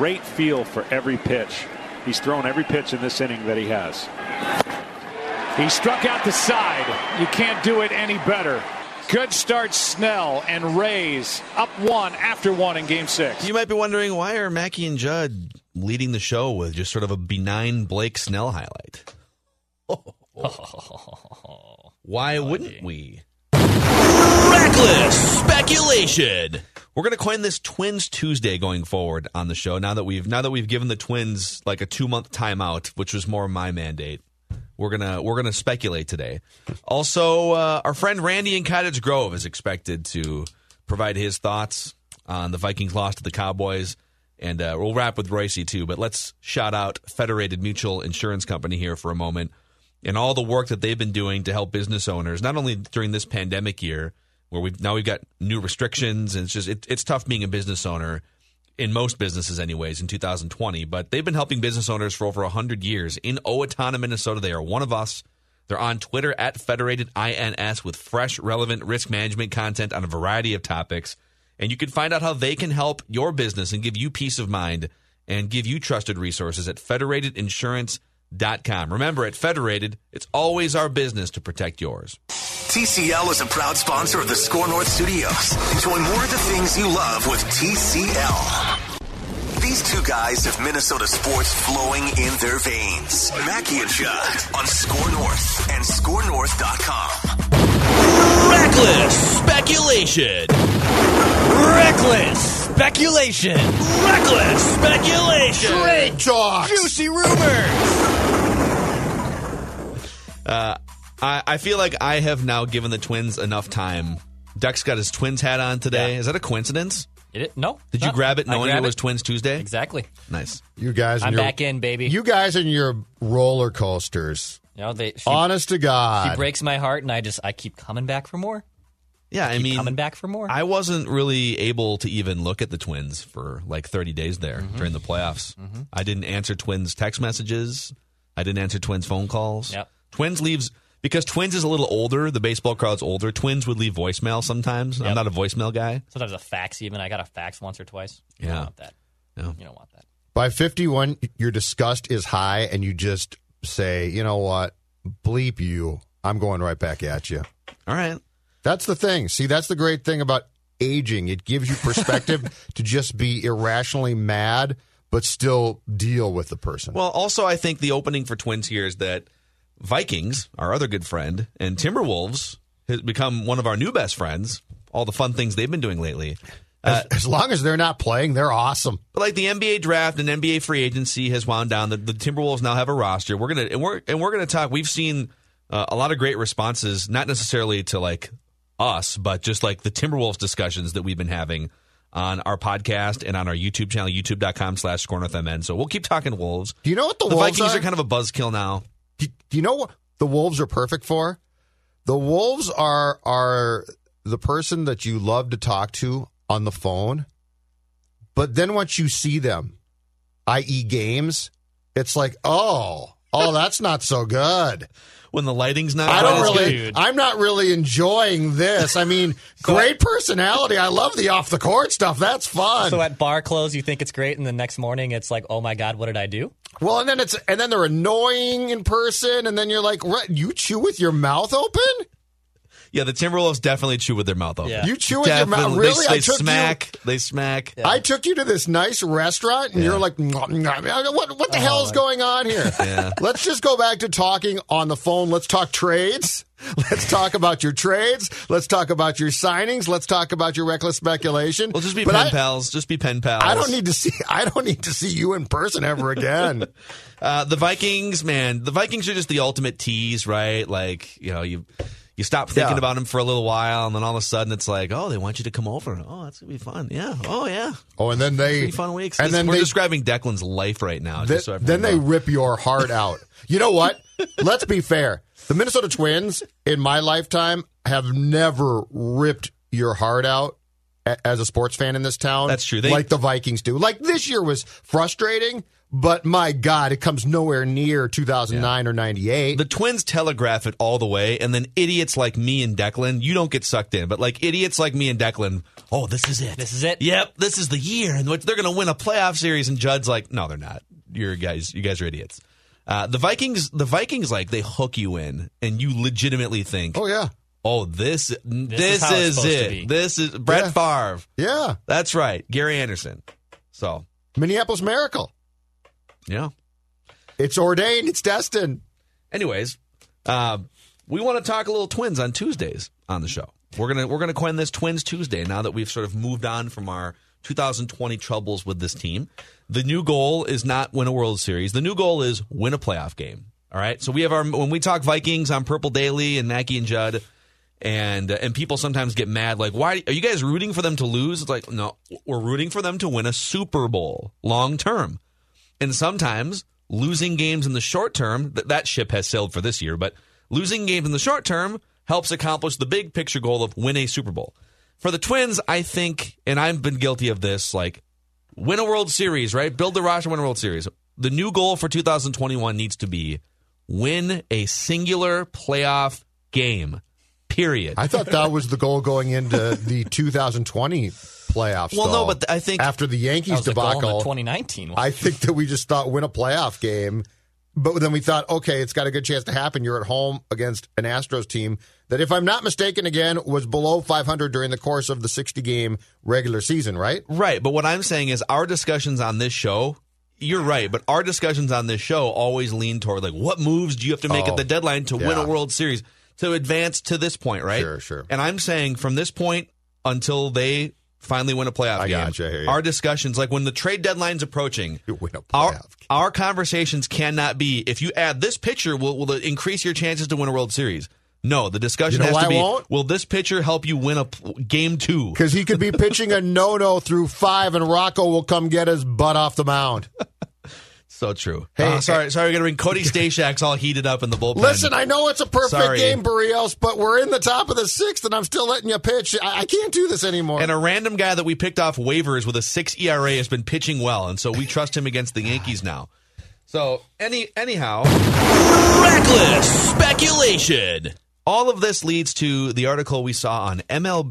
great feel for every pitch. He's thrown every pitch in this inning that he has. He struck out the side. You can't do it any better. Good start, Snell, and Rays up 1 after 1 in Game 6. You might be wondering, why are Mackey and Judd leading the show with just sort of a benign Blake Snell highlight? Why wouldn't we? Reckless speculation. We're going to coin this Twins Tuesday going forward on the show. Now that we've given the Twins like a 2-month timeout, which was more my mandate. We're gonna speculate today. Also, our friend Randy in Cottage Grove is expected to provide his thoughts on the Vikings loss to the Cowboys, and we'll wrap with Royce too. But let's shout out Federated Mutual Insurance Company here for a moment, and all the work that they've been doing to help business owners, not only during this pandemic year where we've got new restrictions, and it's tough being a business owner. In most businesses anyways, in 2020. But they've been helping business owners for over 100 years. In Owatonna, Minnesota, they are one of us. They're on Twitter at FederatedINS with fresh, relevant risk management content on a variety of topics. And you can find out how they can help your business and give you peace of mind and give you trusted resources at federatedinsurance.com. Remember, at Federated, it's always our business to protect yours. TCL is a proud sponsor of the Score North Studios. Enjoy more of the things you love with TCL. These two guys have Minnesota sports flowing in their veins. Mackey and Judd on Score North and ScoreNorth.com. Reckless speculation. Reckless speculation. Reckless speculation. Trade talk. Juicy rumors. I feel like I have now given the Twins enough time. Duck's got his Twins hat on today. Yeah. Is that a coincidence? No. Did you grab it knowing it was Twins Tuesday? Exactly. Nice. You guys, I'm back in, baby. You guys and your roller coasters. Honest to God, she breaks my heart, and I keep coming back for more. Yeah, I mean, coming back for more. I wasn't really able to even look at the Twins for like 30 days there during the playoffs. Mm-hmm. I didn't answer Twins text messages. I didn't answer Twins phone calls. Yep. Twins leaves. Because Twins is a little older, the baseball crowd's older, Twins would leave voicemail sometimes. Yep. I'm not a voicemail guy. Sometimes a fax even. I got a fax once or twice. You don't want that. No. You don't want that. By 51, your disgust is high, and you just say, you know what? Bleep you. I'm going right back at you. All right. That's the thing. See, that's the great thing about aging. It gives you perspective to just be irrationally mad, but still deal with the person. Well, also, I think the opening for Twins here is that Vikings, our other good friend, and Timberwolves has become one of our new best friends. All the fun things they've been doing lately. As long as they're not playing, they're awesome. But like the NBA draft and NBA free agency has wound down. The Timberwolves now have a roster. We're gonna talk. We've seen a lot of great responses, not necessarily to like us, but just like the Timberwolves discussions that we've been having on our podcast and on our YouTube channel, youtube.com/ScoreNorthMN. So we'll keep talking Wolves. Do you know what the Wolves Vikings are kind of a buzzkill now? Do you know what the Wolves are perfect for? The Wolves are the person that you love to talk to on the phone, but then once you see them, i.e. games, it's like, oh, that's not so good. When the lighting's not good. I'm not really enjoying this. I mean, great personality. I love the off the court stuff. That's fun. So at bar close, you think it's great, and the next morning it's like, oh my God, what did I do? Well, and then they're annoying in person, and then you're like, what, you chew with your mouth open? Yeah, the Timberwolves definitely chew with their mouth open. Yeah. You chew with your mouth? Really? They smack. Yeah. I took you to this nice restaurant, and you're like, what the hell is going on here? Yeah. Let's just go back to talking on the phone. Let's talk trades. Let's talk about your trades. Let's talk about your signings. Let's talk about your reckless speculation. Well, just be pen pals. Just be pen pals. I don't need to see you in person ever again. The Vikings, man. The Vikings are just the ultimate tease, right? Like, you stop thinking about them for a little while, and then all of a sudden it's like, oh, they want you to come over. Oh, that's going to be fun. Yeah. Oh, yeah. Oh, and then it's fun weeks. And then we're describing Declan's life right now. Then they rip your heart out. You know what? Let's be fair. The Minnesota Twins, in my lifetime, have never ripped your heart out as a sports fan in this town. That's true. Like the Vikings do. Like this year was frustrating, but my God, it comes nowhere near 2009 or 98. The Twins telegraph it all the way, and then idiots like me and Declan, you don't get sucked in, but like idiots like me and Declan, oh, this is it. This is it. Yep, this is the year, and they're going to win a playoff series. And Judd's like, no, they're not. You guys are idiots. The Vikings, like they hook you in, and you legitimately think, Oh yeah. oh, this how it's is supposed to it. be. This is Brett Favre. Yeah. That's right, Gary Anderson. So, Minneapolis Miracle. yeah. It's ordained. It's destined. Anyways, we want to talk a little Twins on Tuesdays on the show. We're gonna coin this Twins Tuesday now that we've sort of moved on from our 2020 troubles with this team. The new goal is not win a World Series. The new goal is win a playoff game. All right. So we have when we talk Vikings on Purple Daily and Mackey and Judd, and people sometimes get mad like, why are you guys rooting for them to lose? It's like, no, we're rooting for them to win a Super Bowl long term. And sometimes losing games in the short term, that ship has sailed for this year, but losing games in the short term helps accomplish the big picture goal of win a Super Bowl. For the Twins, I think, and I've been guilty of this, like win a World Series, right? Build the roster, win a World Series. The new goal for 2021 needs to be win a singular playoff game, period. I thought that was the goal going into the 2020 playoffs. Well, though. no, but I think after the Yankees That was the goal in the debacle, 2019 one. I think that we just thought win a playoff game. But then we thought, okay, it's got a good chance to happen. You're at home against an Astros team that, if I'm not mistaken, again, was below 500 during the course of the 60-game regular season, right? Right, but what I'm saying is our discussions on this show, you're right, but our discussions on this show always lean toward, like, what moves do you have to make at the deadline to win a World Series, to advance to this point, right? Sure. And I'm saying from this point until they finally win a playoff game, gotcha, I hear you. our discussions, like when the trade deadline's approaching, You win a playoff game. our conversations cannot be, if you add this pitcher, will it increase your chances to win a World Series? No, the discussion has to be, will this pitcher help you win a game 2? Because he could be pitching a no-no through 5, and Rocco will come get his butt off the mound. So true. Hey, sorry, we're going to bring Cody Stashak's all heated up in the bullpen. Listen, I know it's a perfect Sorry. game, Barrios, but we're in the top of the 6th, and I'm still letting you pitch. I can't do this anymore. And a random guy that we picked off waivers with a 6 ERA has been pitching well, and so we trust him against the Yankees now. So, anyhow, reckless speculation. All of this leads to the article we saw on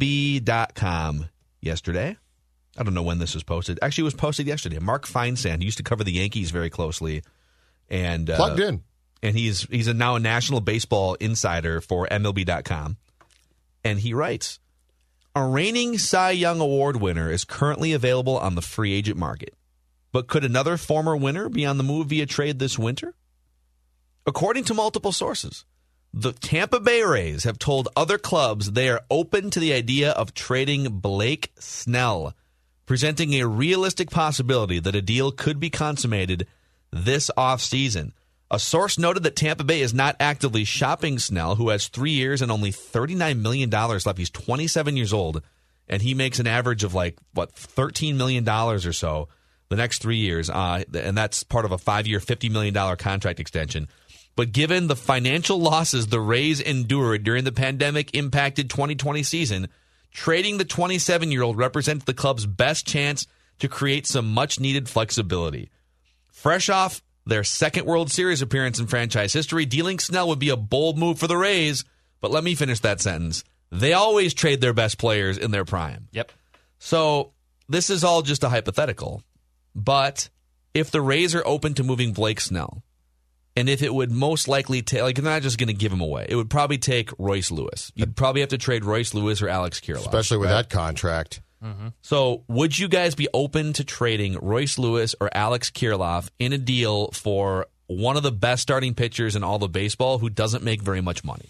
MLB.com yesterday. I don't know when this was posted. Actually, it was posted yesterday. Mark Feinsand, he used to cover the Yankees very closely, and Plugged in. And he's now a national baseball insider for MLB.com. And he writes, a reigning Cy Young Award winner is currently available on the free agent market. But could another former winner be on the move via trade this winter? According to multiple sources, the Tampa Bay Rays have told other clubs they are open to the idea of trading Blake Snell, presenting a realistic possibility that a deal could be consummated this offseason. A source noted that Tampa Bay is not actively shopping Snell, who has 3 years and only $39 million left. He's 27 years old, and he makes an average of $13 million or so the next 3 years, and that's part of a 5-year, $50 million contract extension. But given the financial losses the Rays endured during the pandemic-impacted 2020 season, trading the 27-year-old represents the club's best chance to create some much-needed flexibility. Fresh off their second World Series appearance in franchise history, dealing Snell would be a bold move for the Rays, but let me finish that sentence. They always trade their best players in their prime. Yep. So this is all just a hypothetical, but if the Rays are open to moving Blake Snell, and if it would most likely take, they're not just going to give him away. It would probably take Royce Lewis. You'd probably have to trade Royce Lewis or Alex Kirilloff. Especially with that contract. Mm-hmm. So would you guys be open to trading Royce Lewis or Alex Kirilloff in a deal for one of the best starting pitchers in all of baseball who doesn't make very much money?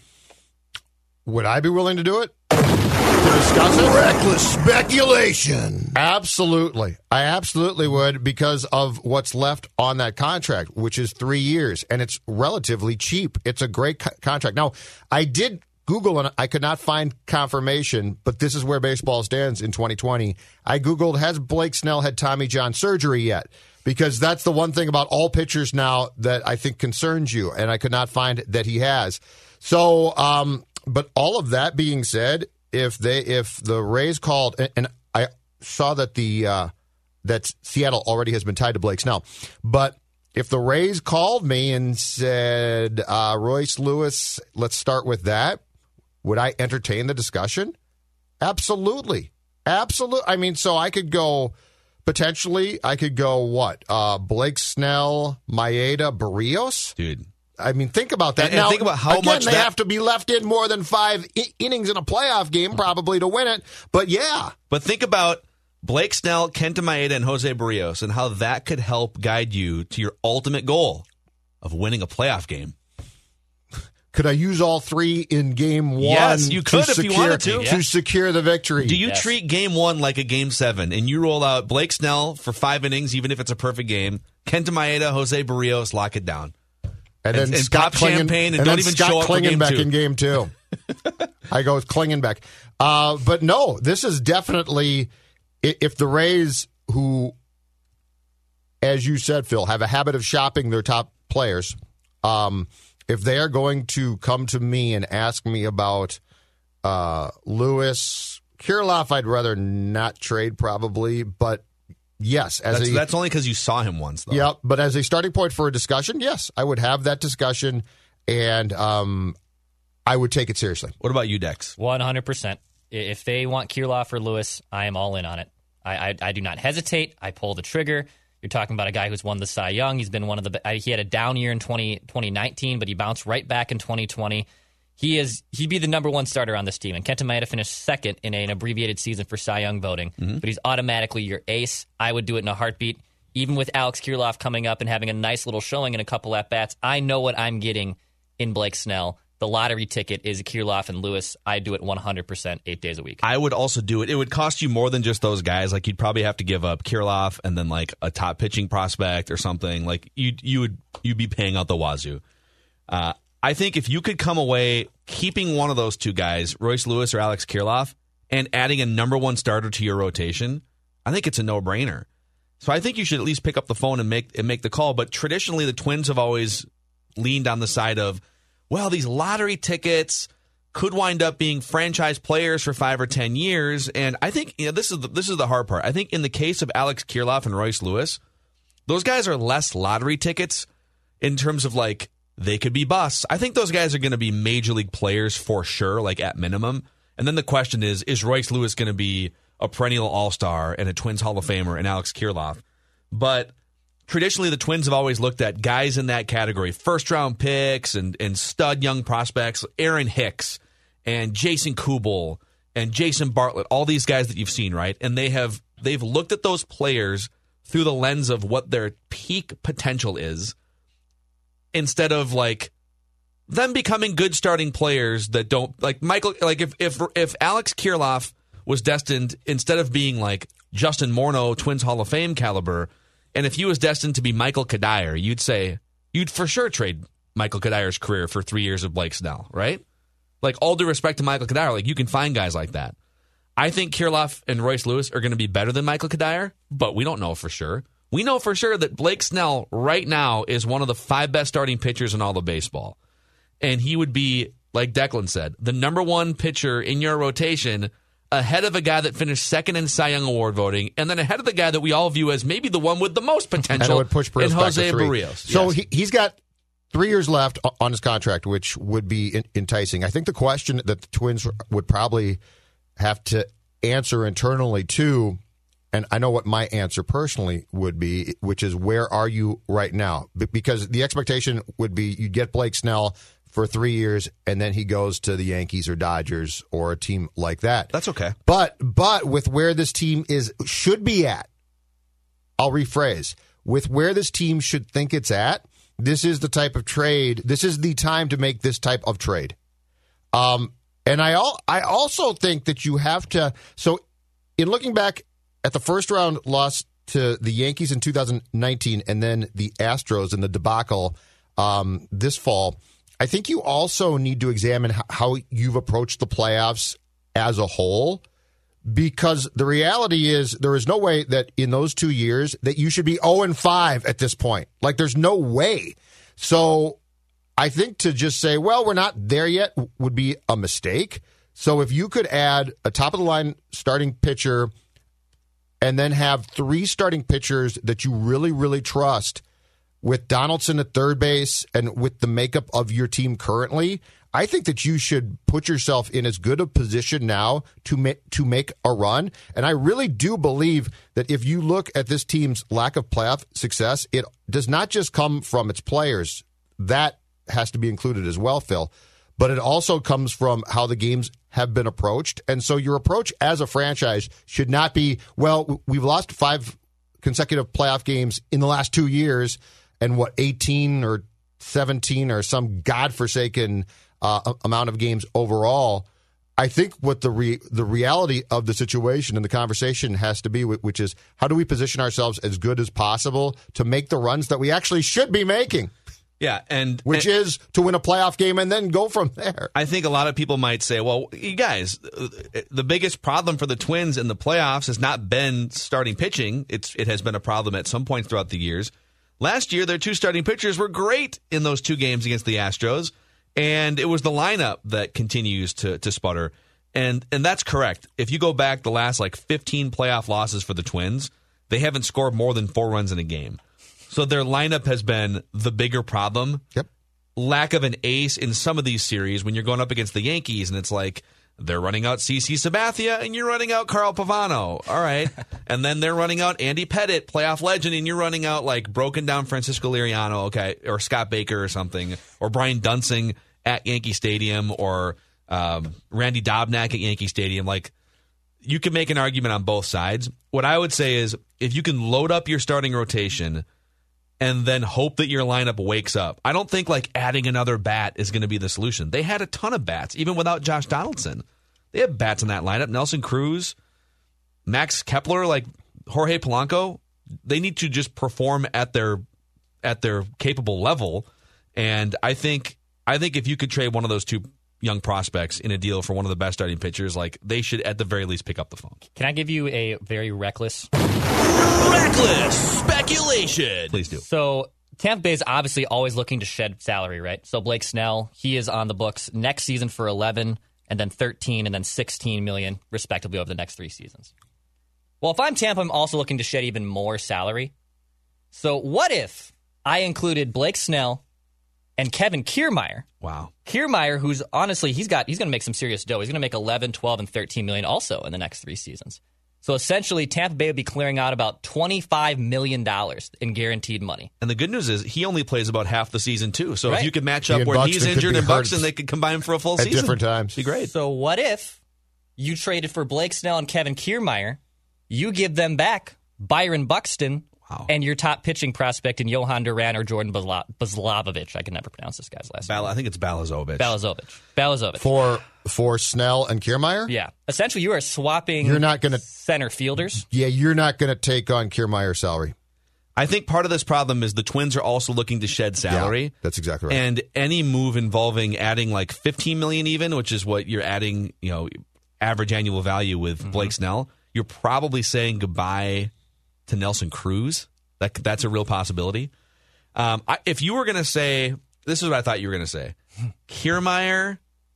Would I be willing to do it? To discuss it? Reckless speculation. Absolutely. I absolutely would, because of what's left on that contract, which is 3 years, and it's relatively cheap. It's a great contract. Now, I did Google, and I could not find confirmation, but this is where baseball stands in 2020. I Googled, has Blake Snell had Tommy John surgery yet? Because that's the one thing about all pitchers now that I think concerns you, and I could not find that he has. So, but all of that being said, if the Rays called, and I saw that that Seattle already has been tied to Blake Snell. But if the Rays called me and said, Royce Lewis, let's start with that, would I entertain the discussion? Absolutely. Absolutely. I mean, so I could go, potentially, what? Blake Snell, Maeda, Barrios? Dude. I mean, think about that. And now, think about how again, much they have to be left in more than 5 innings in a playoff game probably to win it. But yeah. But think about Blake Snell, Kenta Maeda, and Jose Barrios and how that could help guide you to your ultimate goal of winning a playoff game. Could I use all 3 in game 1? Yes, you could if you wanted to. To secure the victory. Do you treat game 1 like a game 7 and you roll out Blake Snell for 5 innings, even if it's a perfect game, Kenta Maeda, Jose Barrios, lock it down. And then and pop champagne and don't even Scott show up for game Klingenbeck 2. in game 2. I go with Klingenbeck. But no, this is definitely, if the Rays, who, as you said, Phil, have a habit of shopping their top players, if they are going to come to me and ask me about Lewis, Kirilloff, I'd rather not trade probably, but yes. That's only because you saw him once, though. Yeah, but as a starting point for a discussion, yes, I would have that discussion, and I would take it seriously. What about you, Dex? 100%. If they want Kirilloff or Lewis, I am all in on it. I do not hesitate. I pull the trigger. You're talking about a guy who's won the Cy Young. He's been one of the. He had a down year in 2019, but he bounced right back in 2020. He'd be the number 1 starter on this team. And Kenta Maeda finished second in an abbreviated season for Cy Young voting. Mm-hmm. But he's automatically your ace. I would do it in a heartbeat. Even with Alex Kirilloff coming up and having a nice little showing in a couple at-bats, I know what I'm getting in Blake Snell. The lottery ticket is Kirilloff and Lewis. I do it 100% 8 days a week. I would also do it. It would cost you more than just those guys. Like, you'd probably have to give up Kirilloff and then like a top pitching prospect or something. Like, you'd be paying out the wazoo. I think if you could come away keeping one of those 2 guys, Royce Lewis or Alex Kirilloff, and adding a number 1 starter to your rotation, I think it's a no-brainer. So I think you should at least pick up the phone and make the call. But traditionally, the Twins have always leaned on the side of, well, these lottery tickets could wind up being franchise players for 5 or 10 years. And I think this is the hard part. I think in the case of Alex Kirilloff and Royce Lewis, those guys are less lottery tickets in terms of like they could be busts. I think those guys are going to be major league players for sure, like at minimum. And then the question is Royce Lewis going to be a perennial all-star and a Twins Hall of Famer and Alex Kirilloff? But traditionally, the Twins have always looked at guys in that category, first-round picks and stud young prospects, Aaron Hicks and Jason Kubel and Jason Bartlett, all these guys that you've seen, right? And they've looked at those players through the lens of what their peak potential is, instead of like them becoming good starting players that don't like Michael. Like if Alex Kirilloff was destined, instead of being like Justin Morneau, Twins Hall of Fame caliber, and if he was destined to be Michael Kadire, you'd for sure trade Michael Kadire's career for 3 years of Blake Snell, right? Like, all due respect to Michael Kadire, like, you can find guys like that. I think Kirilloff and Royce Lewis are going to be better than Michael Kadire, but we don't know for sure. We know for sure that Blake Snell right now is one of the 5 best starting pitchers in all of baseball. And he would be, like Declan said, the number 1 pitcher in your rotation, ahead of a guy that finished second in Cy Young Award voting, and then ahead of the guy that we all view as maybe the one with the most potential, and it would push Barrios in Jose back to 3. Barrios. So yes. he's got 3 years left on his contract, which would be enticing. I think the question that the Twins would probably have to answer internally too, and I know what my answer personally would be, which is, where are you right now? Because the expectation would be you get Blake Snell for 3 years, and then he goes to the Yankees or Dodgers or a team like that. That's okay. But with where this team should be at, I'll rephrase, with where this team should think it's at, this is the type of trade. This is the time to make this type of trade. And I also think that you have to. So, in looking back at the first round loss to the Yankees in 2019, and then the Astros in the debacle this fall, I think you also need to examine how you've approached the playoffs as a whole, because the reality is there is no way that in those 2 years that you should be 0-5 at this point. Like, there's no way. So I think to just say, well, we're not there yet would be a mistake. So if you could add a top-of-the-line starting pitcher and then have 3 starting pitchers that you really, really trust with Donaldson at third base and with the makeup of your team currently, I think that you should put yourself in as good a position now to make a run. And I really do believe that if you look at this team's lack of playoff success, it does not just come from its players. That has to be included as well, Phil. But it also comes from how the games have been approached. And so your approach as a franchise should not be, well, we've lost 5 consecutive playoff games in the last 2 years and 18 or 17 or some godforsaken amount of games overall. I think what the reality of the situation and the conversation has to be, which is how do we position ourselves as good as possible to make the runs that we actually should be making? Yeah, which is to win a playoff game and then go from there. I think a lot of people might say, well, you guys, the biggest problem for the Twins in the playoffs has not been starting pitching. It has been a problem at some point throughout the years. Last year, their 2 starting pitchers were great in those 2 games against the Astros, and it was the lineup that continues to sputter. And that's correct. If you go back the last 15 playoff losses for the Twins, they haven't scored more than 4 runs in a game. So their lineup has been the bigger problem. Yep. Lack of an ace in some of these series when you're going up against the Yankees, and it's like they're running out CC Sabathia and you're running out Carl Pavano. All right. And then they're running out Andy Pettitte, playoff legend, and you're running out broken down Francisco Liriano, okay, or Scott Baker or something, or Brian Dunsing at Yankee Stadium, or Randy Dobnak at Yankee Stadium. You can make an argument on both sides. What I would say is if you can load up your starting rotation and then hope that your lineup wakes up. I don't think adding another bat is going to be the solution. They had a ton of bats, even without Josh Donaldson. They have bats in that lineup. Nelson Cruz, Max Kepler, Jorge Polanco. They need to just perform at their capable level. And I think if you could trade one of those 2 young prospects in a deal for one of the best starting pitchers, they should at the very least pick up the phone. Can I give you a very reckless speculation? Please do. So Tampa Bay is obviously always looking to shed salary, right? So Blake Snell, he is on the books next season for 11 and then 13 and then 16 million respectively over the next 3 seasons. Well, if I'm Tampa, I'm also looking to shed even more salary. So what if I included Blake Snell and Kevin Kiermaier? Wow. Kiermaier, who's honestly, he's going to make some serious dough. He's going to make 11, 12, and 13 million also in the next 3 seasons. So essentially, Tampa Bay would be clearing out about $25 million in guaranteed money. And the good news is he only plays about half the season, too. So right. If you could match up where he's injured and Buxton, they could combine for a full season. At different times. Be great. So what if you traded for Blake Snell and Kevin Kiermaier, you give them back Byron Buxton, and your top pitching prospect in Johan Duran or Jordan Balazovic. I can never pronounce this guy's last name. I think it's Balazovic. Balazovic. For Snell and Kiermaier? Yeah. Essentially, you are swapping center fielders. Yeah, you're not going to take on Kiermaier's salary. I think part of this problem is the Twins are also looking to shed salary. Yeah, that's exactly right. And any move involving adding $15 million even, which is what you're adding, average annual value with Blake Snell, you're probably saying goodbye to Nelson Cruz. That's a real possibility. If you were going to say, this is what I thought you were going to say, Kiermaier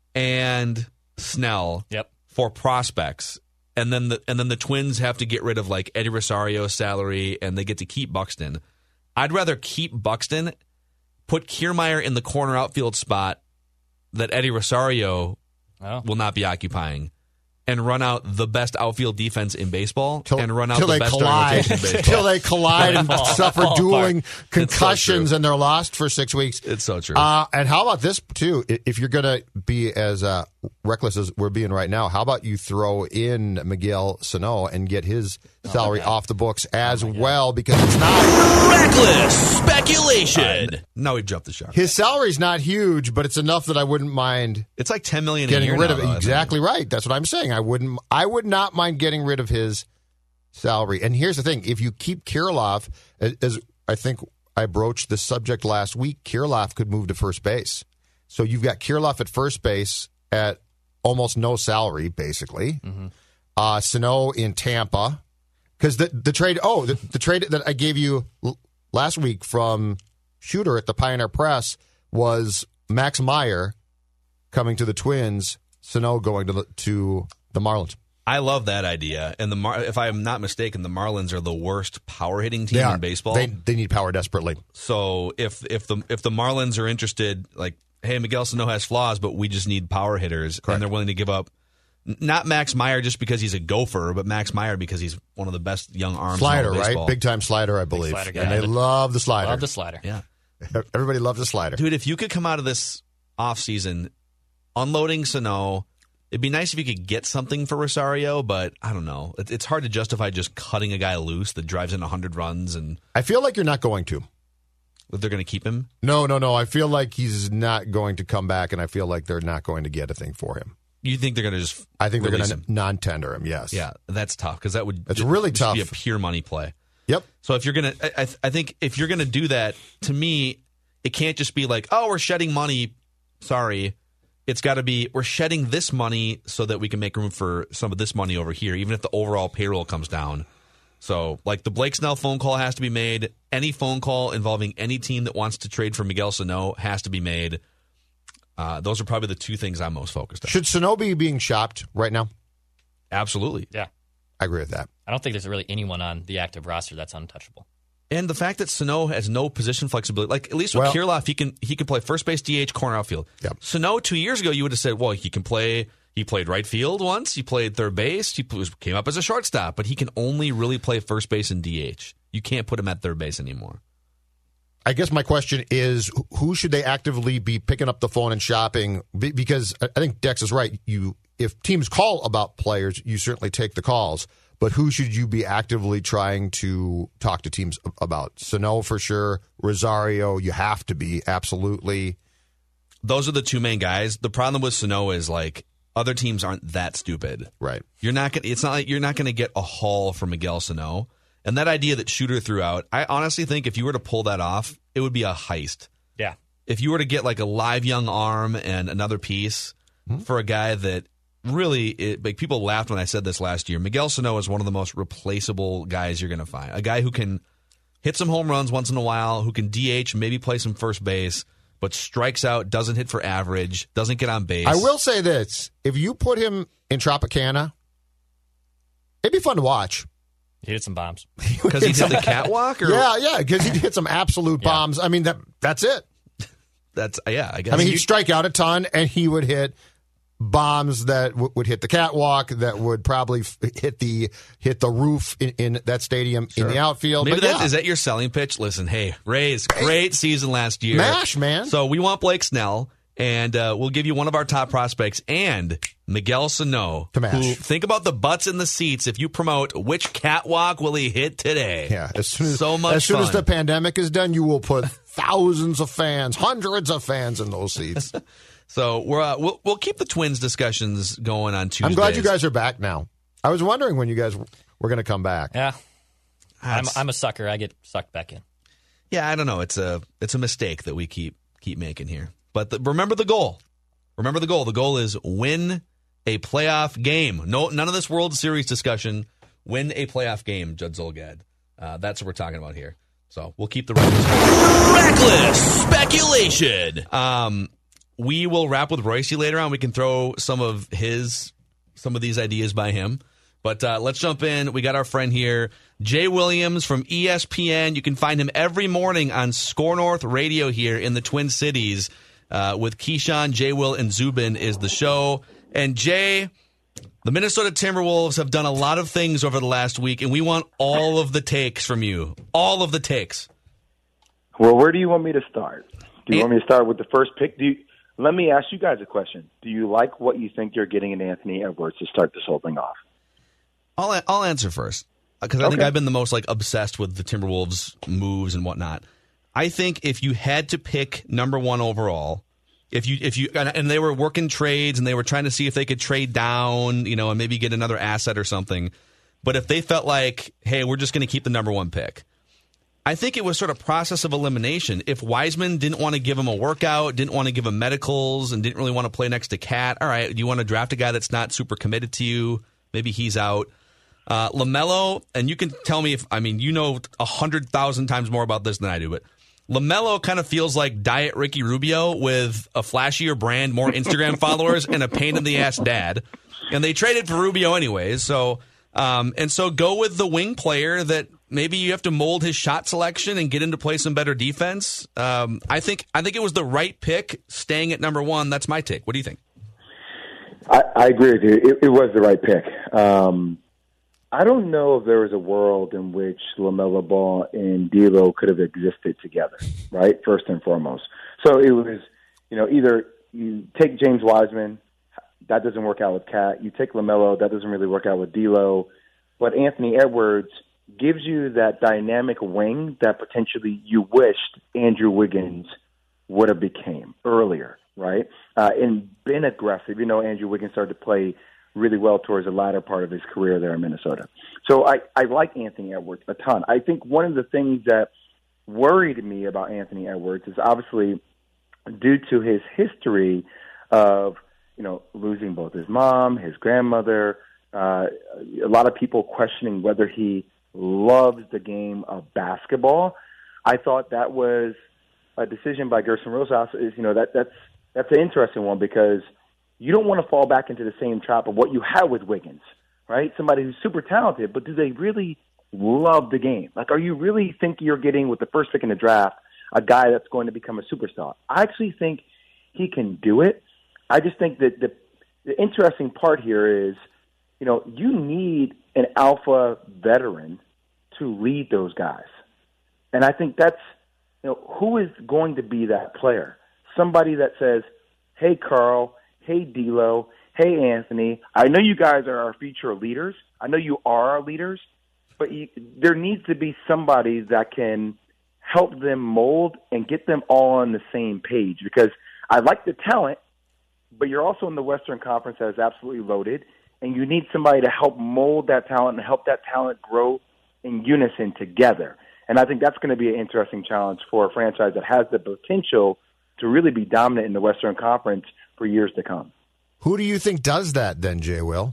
and Snell for prospects, and then the Twins have to get rid of Eddie Rosario's salary, and they get to keep Buxton. I'd rather keep Buxton, put Kiermaier in the corner outfield spot that Eddie Rosario will not be occupying, and run out the best outfield defense in baseball, and run out the best starting rotation in baseball. Till they collide and suffer dueling concussions, and they're lost for 6 weeks. It's so true. And how about this, too? If you're going to be as reckless as we're being right now, how about you throw in Miguel Sano and get his salary off the books as well, because it's not reckless speculation. Now we've jumped the shark. His salary's not huge, but it's enough that I wouldn't mind. It's $10 million getting a year rid of now, it. Exactly right. That's what I'm saying. I would not mind getting rid of his salary. And here's the thing: if you keep Kirilloff, as I think I broached the subject last week, Kirilloff could move to first base. So you've got Kirilloff at first base at almost no salary, basically. Sano in Tampa. Because the trade that I gave you last week from Shooter at the Pioneer Press was Max Meyer coming to the Twins, Sano going to the Marlins. I love that idea. And if I'm not mistaken, the Marlins are the worst power hitting team in baseball. They need power desperately. So if the Marlins are interested, like, hey, Miguel Sano has flaws, but we just need power hitters, Correct. and they're willing to give up not Max Meyer just because he's a gopher, but Max Meyer because he's one of the best young arms Slider, in all of baseball. right? Big time slider, I believe. Slider guy. And they love the slider. Love the slider. Yeah. Everybody loves the slider. Dude, if you could come out of this offseason unloading Sano, it'd be nice if you could get something for Rosario, but I don't know. It's hard to justify just cutting a guy loose that drives in 100 runs and I feel like you're not going to. that they're going to keep him. No. I feel like he's not going to come back, and I feel like they're not going to get a thing for him. You think they're going to just I think they're going release to him? non-tender him, yes. Yeah, that's tough because that would It's really just tough. be a pure money play. Yep. So if you're going to I think if you're going to do that, to me, it can't just be like, oh, we're shedding money. Sorry. It's got to be we're shedding this money so that we can make room for some of this money over here, even if the overall payroll comes down. So, like, the Blake Snell phone call has to be made. Any phone call involving any team that wants to trade for Miguel Sano has to be made. Those are probably the two things I'm most focused on. Should Sano be being shopped right now? Absolutely. Yeah. I agree with that. I don't think there's really anyone on the active roster that's untouchable. And the fact that Sano has no position flexibility, like at least with Kirilloff, he can play first base, DH, corner outfield. Yep. Sano 2 years ago, you would have said, well, he can play. He played right field once. He played third base. He came up as a shortstop, but he can only really play first base and DH. You can't put him at third base anymore. I guess my question is, who should they actively be picking up the phone and shopping? Because I think Dex is right. If teams call about players, you certainly take the calls. But who should you be actively trying to talk to teams about? Sano for sure. Rosario, you have to be, absolutely. Those are the two main guys. The problem with Sano is, like, other teams aren't that stupid. Right. It's not like you're not going to get a haul for Miguel Sano. And that idea that Shooter threw out, I honestly think if you were to pull that off, it would be a heist. Yeah. If you were to get like a live young arm and another piece for a guy that really, like, people laughed when I said this last year. Miguel Sano is one of the most replaceable guys you're going to find. A guy who can hit some home runs once in a while, who can DH, maybe play some first base, but strikes out, doesn't hit for average, doesn't get on base. I will say this. If you put him in Tropicana, it'd be fun to watch. He hit some bombs. Because he hit the catwalk? Or? Yeah, because he'd hit some absolute bombs. I mean, that's it. I guess. I mean, he'd strike out a ton, and he would hit bombs that would hit the catwalk, that would probably hit the roof in that stadium in the outfield. Maybe but is that your selling pitch? Listen, hey, Rays, great season last year. MASH, man. So we want Blake Snell, and we'll give you one of our top prospects and Miguel Sano. To MASH. Who, think about the butts in the seats if you promote which catwalk will he hit today. Yeah, as soon as fun. the pandemic is done, you will put thousands of fans, hundreds of fans in those seats. So we'll keep the Twins discussions going on Tuesdays. I'm glad you guys are back now. I was wondering when you guys were going to come back. Yeah. I'm a sucker. I get sucked back in. Yeah, I don't know. It's a mistake that we keep making here. But remember the goal. Remember the goal. The goal is win a playoff game. No, none of this World Series discussion. Win a playoff game, Judd Zulgad. That's what we're talking about here. So we'll keep the reckless speculation. We will wrap with Royce later on. We can throw some of these ideas by him. But let's jump in. We got our friend here, Jay Williams from ESPN. You can find him every morning on Score North Radio here in the Twin Cities with Keyshawn, Jay Will, and Zubin is the show. And Jay, the Minnesota Timberwolves have done a lot of things over the last week, and we want all of the takes from you. All of the takes. Well, where do you want me to start? Do you want me to start with the first pick? Let me ask you guys a question. Do you like what you think you're getting in Anthony Edwards to start this whole thing off? I'll answer first because I think I've been the most obsessed with the Timberwolves moves and whatnot. I think if you had to pick number one overall, if you and they were working trades and they were trying to see if they could trade down, and maybe get another asset or something, but if they felt like, hey, we're just going to keep the number one pick, I think it was sort of process of elimination. If Wiseman didn't want to give him a workout, didn't want to give him medicals, and didn't really want to play next to Cat, all right, do you want to draft a guy that's not super committed to you? Maybe he's out. LaMelo, and you can tell me if, 100,000 times more about this than I do, but LaMelo kind of feels like Diet Ricky Rubio with a flashier brand, more Instagram followers, and a pain-in-the-ass dad. And they traded for Rubio anyways. So so go with the wing player that maybe you have to mold his shot selection and get him to play some better defense. I think it was the right pick staying at number 1. That's my take. What do you think? I agree with you. It was the right pick. I don't know if there was a world in which LaMelo Ball and D'Lo could have existed together, right? First and foremost. So it was, either you take James Wiseman, that doesn't work out with Cat. You take LaMelo, that doesn't really work out with D'Lo. But Anthony Edwards gives you that dynamic wing that potentially you wished Andrew Wiggins would have became earlier, right? And been aggressive. Andrew Wiggins started to play really well towards the latter part of his career there in Minnesota. So I like Anthony Edwards a ton. I think one of the things that worried me about Anthony Edwards is obviously due to his history of, losing both his mom, his grandmother, a lot of people questioning whether he loves the game of basketball. I thought that was a decision by Gerson Rosas. That's an interesting one because you don't want to fall back into the same trap of what you had with Wiggins, right? Somebody who's super talented, but do they really love the game? Like, are you really think you're getting with the first pick in the draft a guy that's going to become a superstar? I actually think he can do it. I just think that the interesting part here is, you need an alpha veteran to lead those guys. And I think that's, who is going to be that player? Somebody that says, hey, Carl, hey, D'Lo, hey, Anthony, I know you guys are our future leaders. I know you are our leaders, but there needs to be somebody that can help them mold and get them all on the same page because I like the talent, but you're also in the Western Conference that is absolutely loaded, and you need somebody to help mold that talent and help that talent grow in unison together. And I think that's going to be an interesting challenge for a franchise that has the potential to really be dominant in the Western Conference for years to come. Who do you think does that then, Jay Will?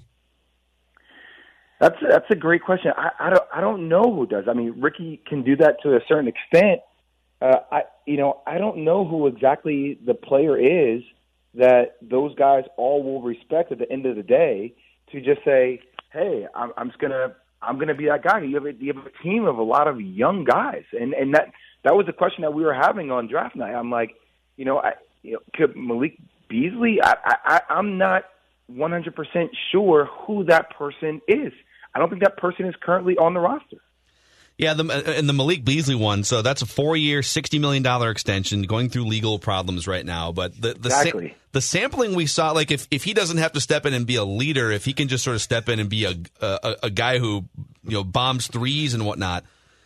That's a great question. I don't know who does. I mean, Ricky can do that to a certain extent. I don't know who exactly the player is that those guys all will respect at the end of the day to just say, hey, I'm gonna be that guy. You have a team of a lot of young guys, and that was the question that we were having on draft night. I'm like, could Malik Beasley? I'm not 100% sure who that person is. I don't think that person is currently on the roster. Yeah, and the Malik Beasley one, so that's a 4-year, $60 million extension going through legal problems right now. But exactly. The sampling we saw, like if he doesn't have to step in and be a leader, if he can just sort of step in and be a guy who bombs threes and whatnot,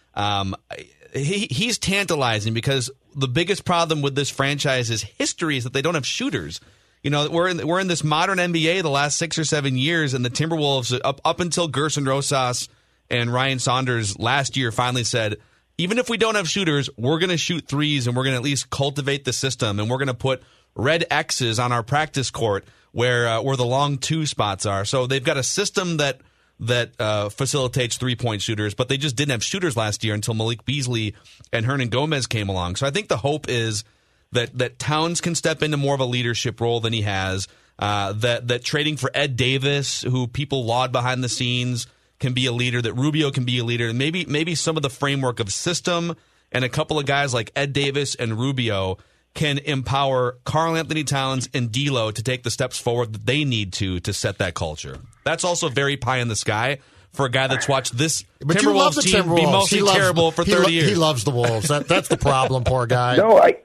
he's tantalizing because the biggest problem with this franchise's history is that they don't have shooters. We're in this modern NBA the last 6 or 7 years, and the Timberwolves up until Gerson Rosas and Ryan Saunders last year finally said, even if we don't have shooters, we're going to shoot threes and we're going to at least cultivate the system, and we're going to put red X's on our practice court where the long 2 spots are. So they've got a system that facilitates 3-point shooters, but they just didn't have shooters last year until Malik Beasley and Hernan Gomez came along. So I think the hope is that Towns can step into more of a leadership role than he has, that trading for Ed Davis, who people laud behind the scenes, can be a leader, that Rubio can be a leader, and maybe some of the framework of system and a couple of guys like Ed Davis and Rubio can empower Karl Anthony Towns and D'Lo to take the steps forward that they need to set that culture. That's also very pie in the sky for a guy that's watched this Timberwolves team be mostly terrible for 30 years. He loves the Wolves. That's the problem, poor guy.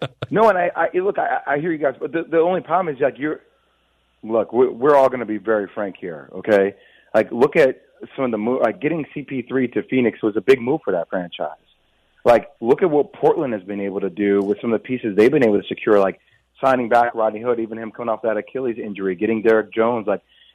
I hear you guys, but the only problem is we're all going to be very frank here, okay? Like, look at some of the move. Like, getting CP3 to Phoenix was a big move for that franchise. Like, look at what Portland has been able to do with some of the pieces they've been able to secure, like signing back Rodney Hood, even him coming off that Achilles injury, getting Derek Jones,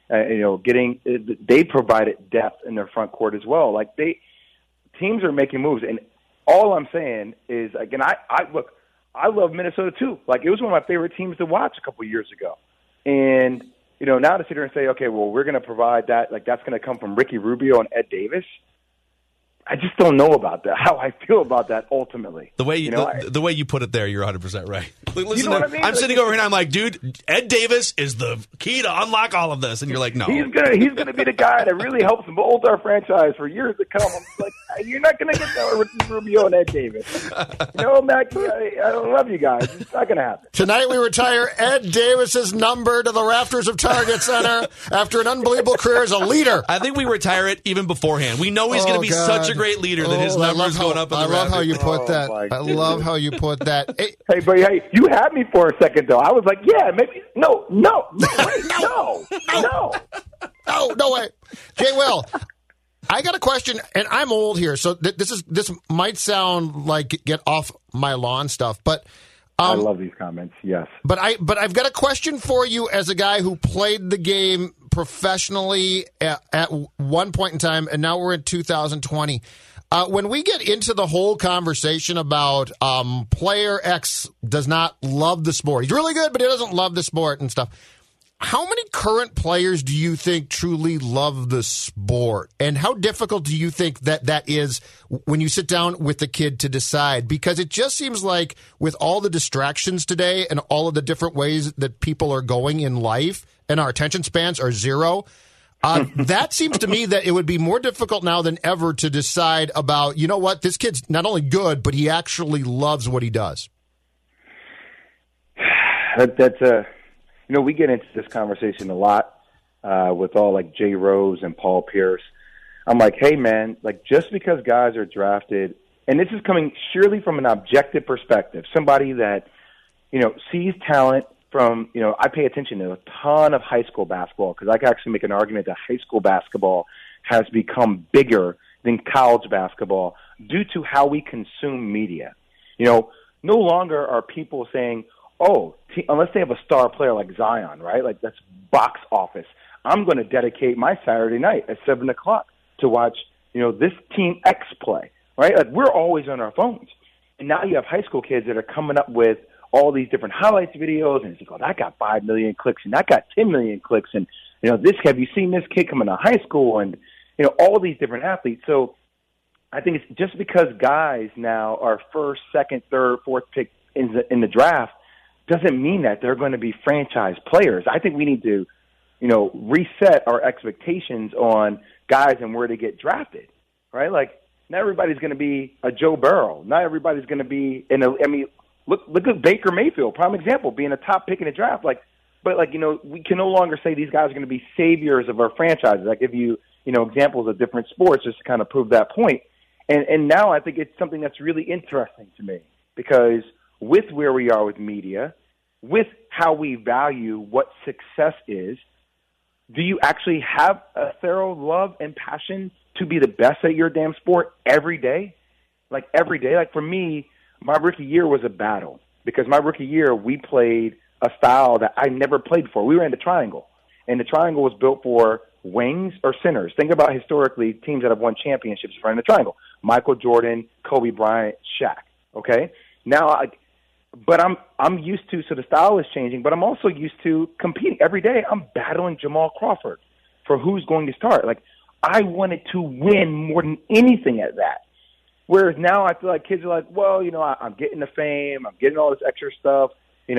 they provided depth in their front court as well. Like, teams are making moves, and all I'm saying is, again, I love Minnesota too. Like, it was one of my favorite teams to watch a couple of years ago, and now to sit here and say, okay, well, we're going to provide that, like that's going to come from Ricky Rubio and Ed Davis. I just don't know about that. How I feel about that ultimately. The way the way you put it there, you're 100% right. Listen, you know what I mean? I'm sitting over here and I'm like, dude, Ed Davis is the key to unlock all of this, and you're like, no, he's gonna be the guy that really helps mold our franchise for years to come. I'm like, you're not gonna get that with Ricky Rubio and Ed Davis. Mac, I don't love you guys. It's not gonna happen. Tonight we retire Ed Davis's number to the rafters of Target Center after an unbelievable career as a leader. I think we retire it even beforehand. We know he's going to be such a great leader that his number's going up in the rafters. I love how you put that. I love how you put that. Hey, but you had me for a second, though. I was like, yeah, maybe. No, wait, no way. Jay Will, I got a question, and I'm old here, so this might sound like get off my lawn stuff, but I love these comments. Yes, but I've got a question for you as a guy who played the game professionally at one point in time, and now we're in 2020. When we get into the whole conversation about player X does not love the sport, he's really good, but he doesn't love the sport and stuff. How many current players do you think truly love the sport? And how difficult do you think that is when you sit down with the kid to decide? Because it just seems like with all the distractions today and all of the different ways that people are going in life and our attention spans are zero, that seems to me that it would be more difficult now than ever to decide about, you know what, this kid's not only good, but he actually loves what he does. We get into this conversation a lot with all like Jay Rose and Paul Pierce. I'm like, hey, man, like just because guys are drafted, and this is coming surely from an objective perspective, somebody that, sees talent from, I pay attention to a ton of high school basketball because I can actually make an argument that high school basketball has become bigger than college basketball due to how we consume media. No longer are people saying, unless they have a star player like Zion, right? Like that's box office. I'm going to dedicate my Saturday night at 7 o'clock to watch, this team X play, right? Like we're always on our phones. And now you have high school kids that are coming up with all these different highlights videos, and it's like, that got 5 million clicks, and that got 10 million clicks, and, have you seen this kid coming to high school, and, all these different athletes. So I think it's just because guys now are first, second, third, fourth pick in the draft doesn't mean that they're going to be franchise players. I think we need to, reset our expectations on guys and where they get drafted, right? Like, not everybody's going to be a Joe Burrow. Not everybody's going to be look at Baker Mayfield, prime example, being a top pick in the draft. We can no longer say these guys are going to be saviors of our franchises. I give you, examples of different sports just to kind of prove that point. And now I think it's something that's really interesting to me because with where we are with media, with how we value what success is, do you actually have a thorough love and passion to be the best at your damn sport every day? Like every day? Like for me, my rookie year was a battle because my rookie year we played a style that I never played before. We ran the triangle, and the triangle was built for wings or centers. Think about historically teams that have won championships running the triangle. Michael Jordan, Kobe Bryant, Shaq. Okay? Now but I'm used to, so the style is changing, but I'm also used to competing. Every day I'm battling Jamal Crawford for who's going to start. Like, I wanted to win more than anything at that. Whereas now I feel like kids are like, well, I'm getting the fame, I'm getting all this extra stuff.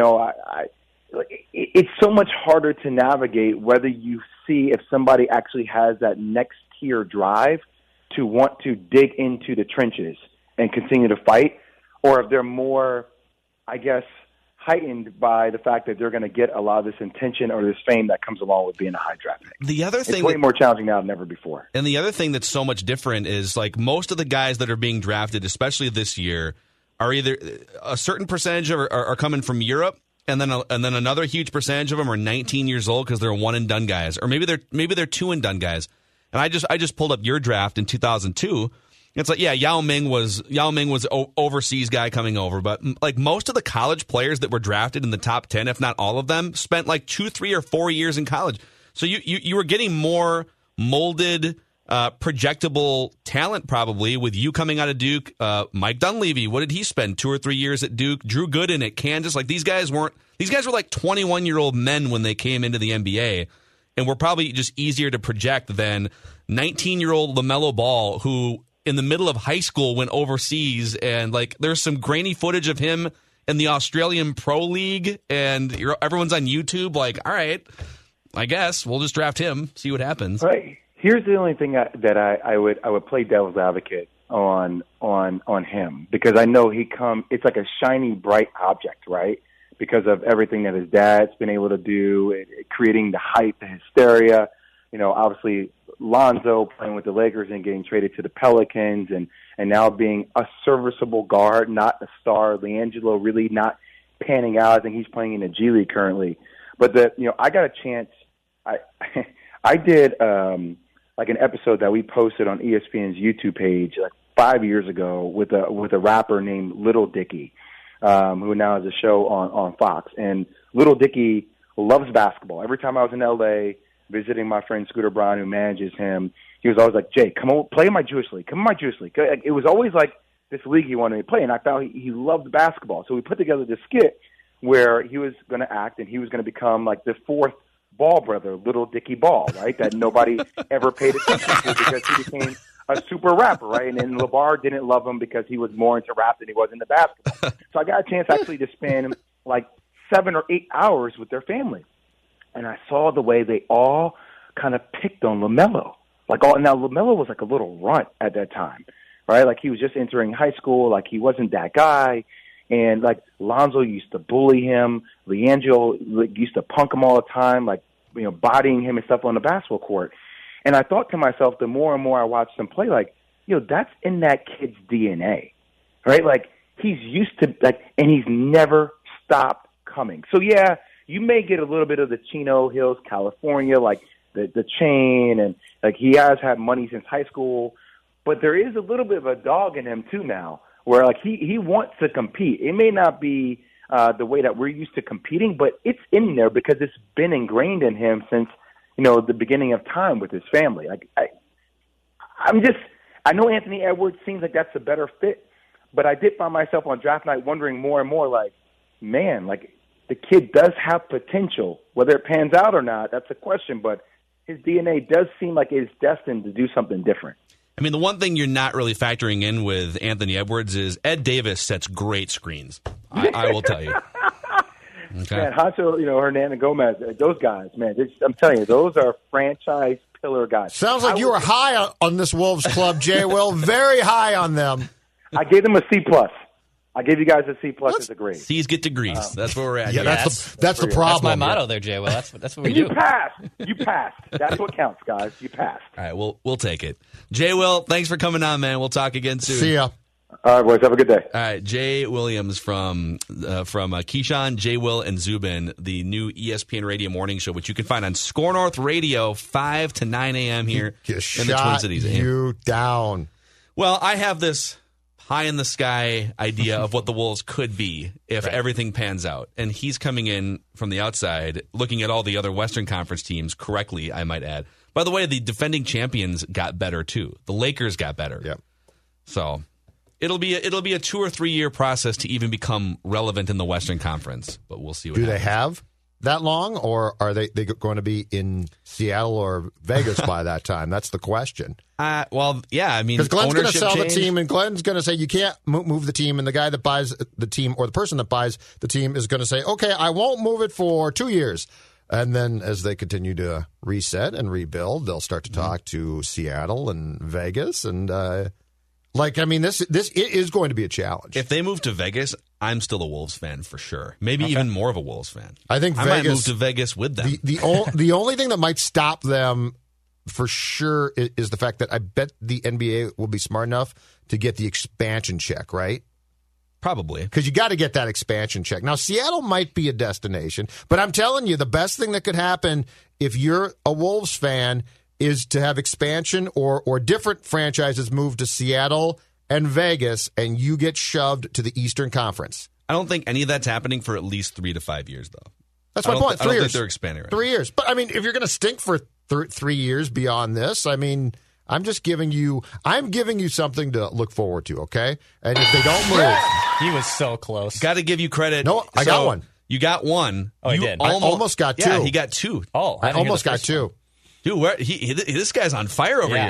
It's so much harder to navigate whether you see if somebody actually has that next tier drive to want to dig into the trenches and continue to fight, or if they're more, I guess, heightened by the fact that they're going to get a lot of this attention or this fame that comes along with being a high draft pick. The other thing, it's way more challenging now than ever before. And the other thing that's so much different is like most of the guys that are being drafted, especially this year, are either a certain percentage are coming from Europe, and then another huge percentage of them are 19 years old because they're one and done guys, or maybe they're two and done guys. And I just pulled up your draft in 2002. It's like, yeah, Yao Ming was overseas guy coming over, but like most of the college players that were drafted in the top 10, if not all of them, spent like 2, 3, or 4 years in college. So you were getting more molded, projectable talent probably with you coming out of Duke. Mike Dunleavy, what did he spend? 2 or 3 years at Duke. Drew Gooden at Kansas. Like these guys were like 21-year-old men when they came into the NBA, and were probably just easier to project than 19-year-old LaMelo Ball, who in the middle of high school went overseas, and like there's some grainy footage of him in the Australian Pro League, and everyone's on YouTube like, all right, I guess we'll just draft him, see what happens. Right. Here's the only thing that I would play devil's advocate on him, because I know it's like a shiny, bright object, right? Because of everything that his dad's been able to do, creating the hype, the hysteria. Obviously Lonzo playing with the Lakers and getting traded to the Pelicans, and now being a serviceable guard, not a star. LiAngelo really not panning out. I think he's playing in the G League currently. But I got a chance. I did like an episode that we posted on ESPN's YouTube page like 5 years ago with a rapper named Little Dicky, who now has a show on Fox. And Little Dicky loves basketball. Every time I was in LA visiting my friend Scooter Brown, who manages him, he was always like, Jay, come on, play in my Jewish League. Come in my Jewish League. It was always like this league he wanted to play, and I found he loved basketball. So we put together this skit where he was going to act, and he was going to become like the fourth Ball brother, Little Dicky Ball, right, that nobody ever paid attention to because he became a super rapper, right? And then LeVar didn't love him because he was more into rap than he was into basketball. So I got a chance actually to spend like 7 or 8 hours with their family. And I saw the way they all kind of picked on LaMelo. Now LaMelo was like a little runt at that time, right? Like he was just entering high school, like he wasn't that guy. And like Lonzo used to bully him. LiAngelo used to punk him all the time, like, bodying him and stuff on the basketball court. And I thought to myself, the more and more I watched him play, like, that's in that kid's DNA, right? Like he's used to and he's never stopped coming. So yeah, you may get a little bit of the Chino Hills, California, like the chain, and like he has had money since high school, but there is a little bit of a dog in him too now, where like he wants to compete. It may not be the way that we're used to competing, but it's in there because it's been ingrained in him since the beginning of time with his family. Like I know Anthony Edwards seems like that's a better fit, but I did find myself on draft night wondering more and more, like, man, like the kid does have potential. Whether it pans out or not, that's a question, but his DNA does seem like it's destined to do something different. I mean, the one thing you're not really factoring in with Anthony Edwards is Ed Davis sets great screens. I will tell you. Okay. Man, Hancho, Hernan Gomez, those guys, man, I'm telling you, those are franchise pillar guys. Sounds like you were high on this Wolves club, Jay Will. Very high on them. I gave them a C+. I gave you guys a C+ as a grade. C's get degrees. That's where we're at. Yeah, that's the problem. That's my motto there, Jay. Well, that's what we do. You passed. You passed. That's what counts, guys. You passed. All right, we'll take it. Jay Will, thanks for coming on, man. We'll talk again soon. See ya. All right, boys. Have a good day. All right, Jay Williams from Keyshawn, Jay Will, and Zubin, the new ESPN Radio Morning Show, which you can find on Score North Radio, 5 to 9 a.m. here in the Twin Cities. You down. Well, I have this high-in-the-sky idea of what the Wolves could be if everything pans out. And he's coming in from the outside, looking at all the other Western Conference teams correctly, I might add. By the way, the defending champions got better, too. The Lakers got better. Yep. So it'll be a 2 or 3 year process to even become relevant in the Western Conference. But we'll see what happens. Do they have that long, or are they going to be in Seattle or Vegas by that time? That's the question. Well, yeah, I mean, because Glenn's going to sell change. the team, and Glenn's going to say you can't move the team, and the guy that buys the team or the person that buys the team is going to say, okay, I won't move it for 2 years. And then as they continue to reset and rebuild, they'll start to talk to Seattle and Vegas, and this it is going to be a challenge. If they move to Vegas, I'm still a Wolves fan for sure. Maybe even more of a Wolves fan. I think Vegas, might move to Vegas with them. The only thing that might stop them for sure is the fact that I bet the NBA will be smart enough to get the expansion check, right? Probably. Because you got to get that expansion check. Now, Seattle might be a destination, but I'm telling you, the best thing that could happen if you're a Wolves fan is to have expansion or different franchises move to Seattle and Vegas, and you get shoved to the Eastern Conference. I don't think any of that's happening for at least 3 to 5 years, though. That's my point. 3 years. I don't think they're expanding right 3 years. But, I mean, if you're going to stink for 3 years beyond this, I mean, I'm giving you something to look forward to, okay? And if they don't move. He was so close. Got to give you credit. No, I got one. You got one. Oh, you I did. I almost got 2. Yeah, he got 2. Oh, I almost got 2. Dude, this guy's on fire over here.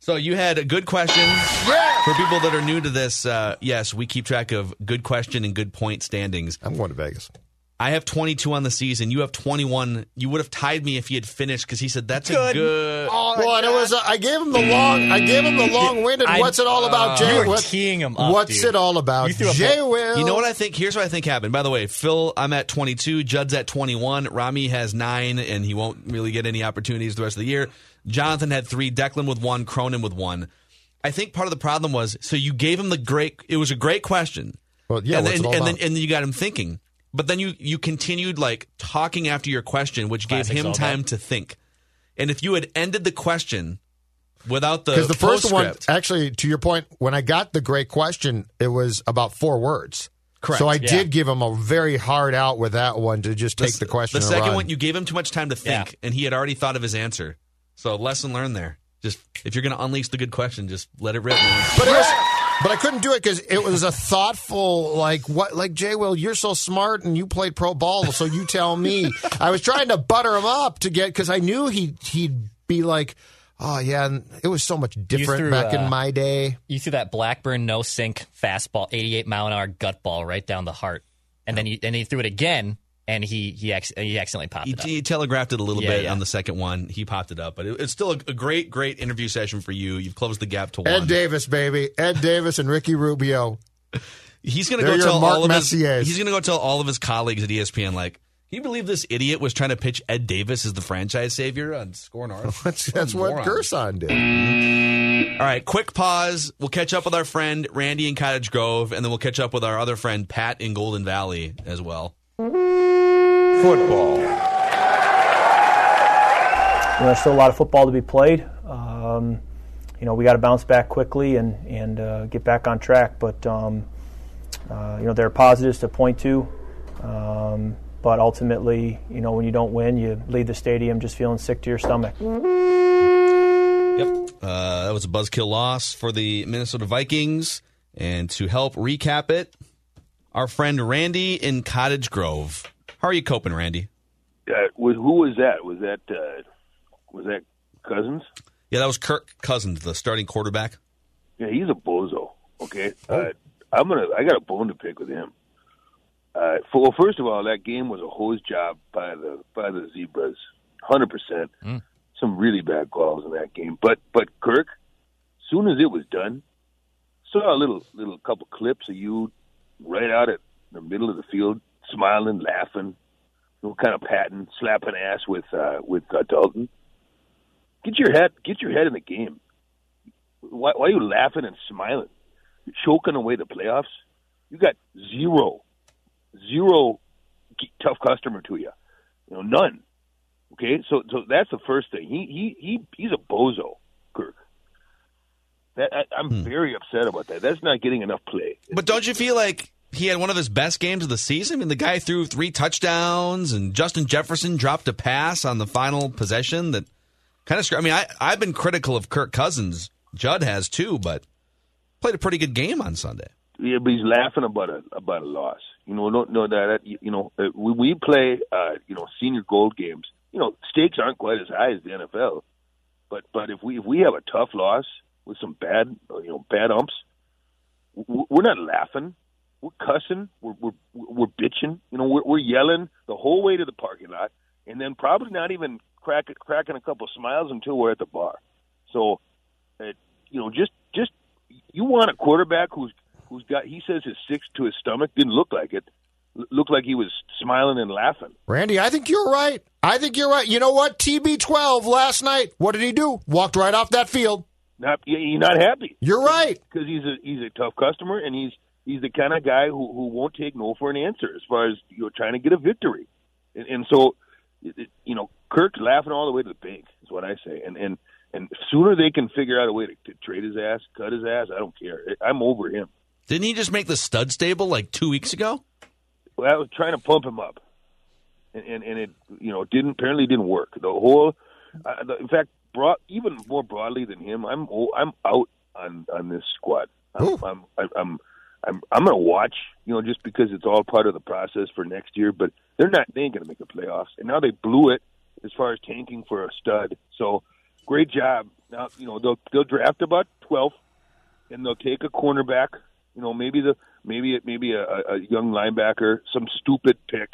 So you had a good question. Yeah. For people that are new to this, yes, we keep track of good question and good point standings. I'm going to Vegas. I have 22 on the season. You have 21. You would have tied me if he had finished because he said that's a good. Oh, well, and it was. I gave him the long-winded. What's it all about, Jay? You were teeing him up. What's dude. it all about, Jay? Will. You know what I think? Here's what I think happened. By the way, Phil, I'm at 22. Judd's at 21. Rami has 9, and he won't really get any opportunities the rest of the year. Jonathan had 3. Declan with 1. Cronin with 1. I think part of the problem was so you gave him it was a great question. Well, yeah, and what's it all about? then you got him thinking. But then you continued like talking after your question, which gave him time to think. And if you had ended the question without the because the first one, postscript- actually, to your point, when I got the great question, it was about 4 words. Correct. So I did give him a very hard out with that one to just take the question. The and second run. one, you gave him too much time to think, and he had already thought of his answer. So lesson learned there. Just if you're going to unleash the good question, just let it rip, man. But I couldn't do it because it was a thoughtful, like Jay Will, you're so smart and you played pro ball, so you tell me. I was trying to butter him up to get because I knew he'd be like, oh yeah, and it was so much different back in my day. You threw that Blackburn no sink fastball, 88 mile an hour gut ball right down the heart, and then he threw it again. And he accidentally popped it up. He telegraphed it a little bit on the second one. He popped it up. But it's still a great interview session for you. You've closed the gap to 1. Ed Davis, baby. Ed Davis and Ricky Rubio. He's going to They're go your tell Mark all of Messiers. He's going to go tell all of his colleagues at ESPN, like, can you believe this idiot was trying to pitch Ed Davis as the franchise savior on Score North? That's what Gerson did. All right, quick pause. We'll catch up with our friend Randy in Cottage Grove, and then we'll catch up with our other friend Pat in Golden Valley as well. Football. There's still a lot of football to be played. We got to bounce back quickly and get back on track. But there are positives to point to. But ultimately, when you don't win, you leave the stadium just feeling sick to your stomach. Yep. That was a buzzkill loss for the Minnesota Vikings. And to help recap it, our friend Randy in Cottage Grove. How are you coping, Randy? Who was that? Was that Cousins? Yeah, that was Kirk Cousins, the starting quarterback. Yeah, he's a bozo. Okay, I got a bone to pick with him. First of all, that game was a hose job by the Zebras, 100%. Some really bad calls in that game. But Kirk, as soon as it was done, saw a little couple clips of you right out at the middle of the field, smiling, laughing, kind of patting, slapping ass with Dalton. Get your head in the game. Why are you laughing and smiling? You're choking away the playoffs. You got zero tough customer to you. None. Okay, so that's the first thing. He's a bozo, Kirk. I'm very upset about that. That's not getting enough play. But don't you feel like he had one of his best games of the season? I mean, the guy threw 3 touchdowns, and Justin Jefferson dropped a pass on the final possession that kind of. I mean, I've been critical of Kirk Cousins. Judd has too, but played a pretty good game on Sunday. Yeah, but he's laughing about a loss. We play senior gold games. Stakes aren't quite as high as the NFL, but if we have a tough loss with some bad umps, we're not laughing. We're cussing. We're bitching. We're yelling the whole way to the parking lot, and then probably not even cracking a couple smiles until we're at the bar. So, just you want a quarterback who's got. He says his six to his stomach didn't look like it. Looked like he was smiling and laughing. Randy, I think you're right. You know what? TB12 last night. What did he do? Walked right off that field. He's not happy. You're right because he's a tough customer, and he's the kind of guy who won't take no for an answer as far as trying to get a victory. And so, Kirk's laughing all the way to the bank is what I say. And sooner they can figure out a way to trade his ass, cut his ass, I don't care. I'm over him. Didn't he just make the stud stable like 2 weeks ago? Well, I was trying to pump him up, and it apparently didn't work. The whole, in fact, even more broadly than him, I'm out on this squad. I'm going to watch, just because it's all part of the process for next year. But they ain't going to make the playoffs, and now they blew it as far as tanking for a stud. So great job. Now, they'll draft about 12th, and they'll take a cornerback. Maybe a young linebacker, some stupid pick.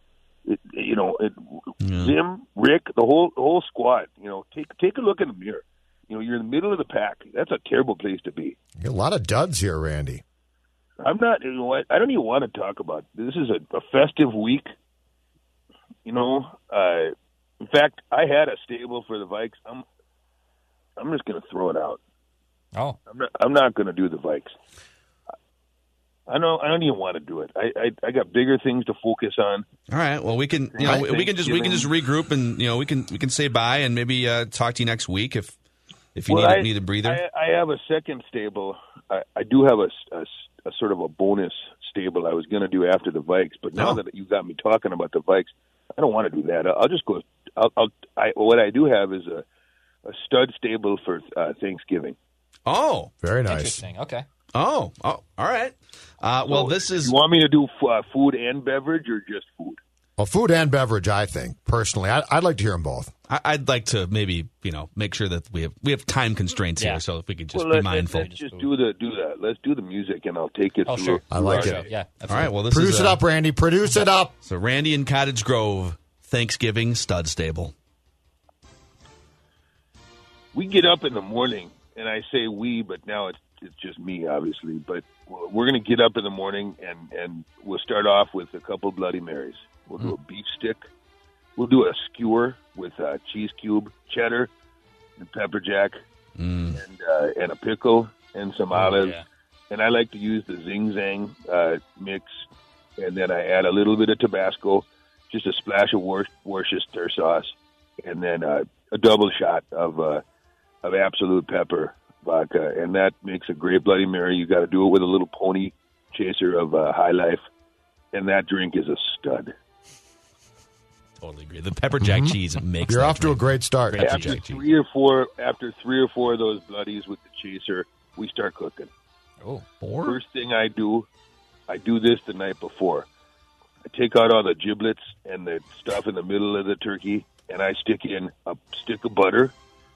Zim, Rick, the whole squad. Take a look in the mirror. You're in the middle of the pack. That's a terrible place to be. A lot of duds here, Randy. I'm not. I don't even want to talk about this. Is a festive week. In fact, I had a stable for the Vikes. I'm just going to throw it out. Oh, I'm not going to do the Vikes. I don't even want to do it. I got bigger things to focus on. All right. Well, we can we can just regroup and we can say bye and maybe talk to you next week if you need a breather. I have a second stable. I do have a sort of a bonus stable I was going to do after the Vikes, but now that you got me talking about the Vikes, I don't want to do that. I'll just go. What I do have is a stud stable for Thanksgiving. Oh, very nice. Interesting. Okay. Oh, all right. Well, this is. You want me to do food and beverage or just food? Well, food and beverage, I think personally, I'd like to hear them both. I'd like to maybe make sure that we have time constraints here, so if we could just be mindful. Let's just do that. Let's do the music, and I'll take it. Oh, sure. I like it. Yeah. All right. Well, Produce it up, Randy. Produce it up. So Randy in Cottage Grove, Thanksgiving stud stable. We get up in the morning, and I say we, but now it's just me, obviously. But we're going to get up in the morning, and we'll start off with a couple Bloody Marys. We'll do a beef stick. We'll do a skewer with cheese cube, cheddar, and pepper jack, and a pickle and some olives. Yeah. And I like to use the Zing Zang mix, and then I add a little bit of Tabasco, just a splash of Worcestershire sauce, and then a double shot of Absolute Pepper vodka, and that makes a great Bloody Mary. You got to do it with a little pony chaser of High Life, and that drink is a stud. Totally agree. The pepper jack cheese makes. You're off to a great start. After three or four of those bloodies with the chaser, we start cooking. Oh, 4? First thing I do this the night before. I take out all the giblets and the stuff in the middle of the turkey, and I stick in a stick of butter,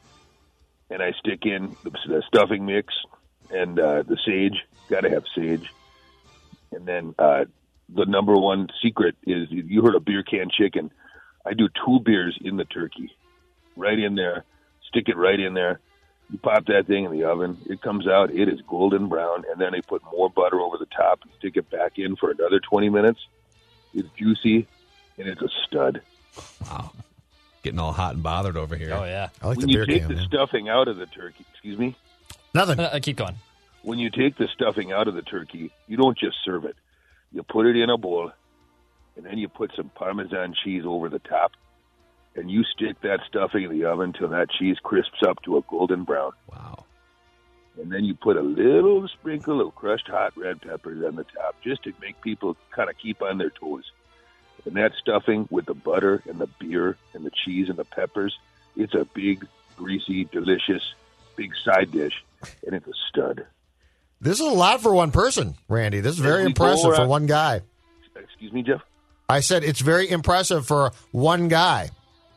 and I stick in the stuffing mix and the sage. Got to have sage. And then the number one secret is, you heard of beer can chicken. I do 2 beers in the turkey, right in there, stick it right in there. You pop that thing in the oven. It comes out. It is golden brown. And then I put more butter over the top and stick it back in for another 20 minutes. It's juicy, and it's a stud. Wow. Getting all hot and bothered over here. Oh, yeah. I like when the you beer take can, the stuffing out of the turkey, excuse me? Nothing. Keep going. When you take the stuffing out of the turkey, you don't just serve it. You put it in a bowl, and then you put some Parmesan cheese over the top, and you stick that stuffing in the oven until that cheese crisps up to a golden brown. Wow. And then you put a little sprinkle of crushed hot red peppers on the top, just to make people kind of keep on their toes. And that stuffing with the butter and the beer and the cheese and the peppers, it's a big, greasy, delicious, big side dish, and it's a stud. This is a lot for one person, Randy. This is very impressive for one guy. Excuse me, Jeff? I said it's very impressive for one guy.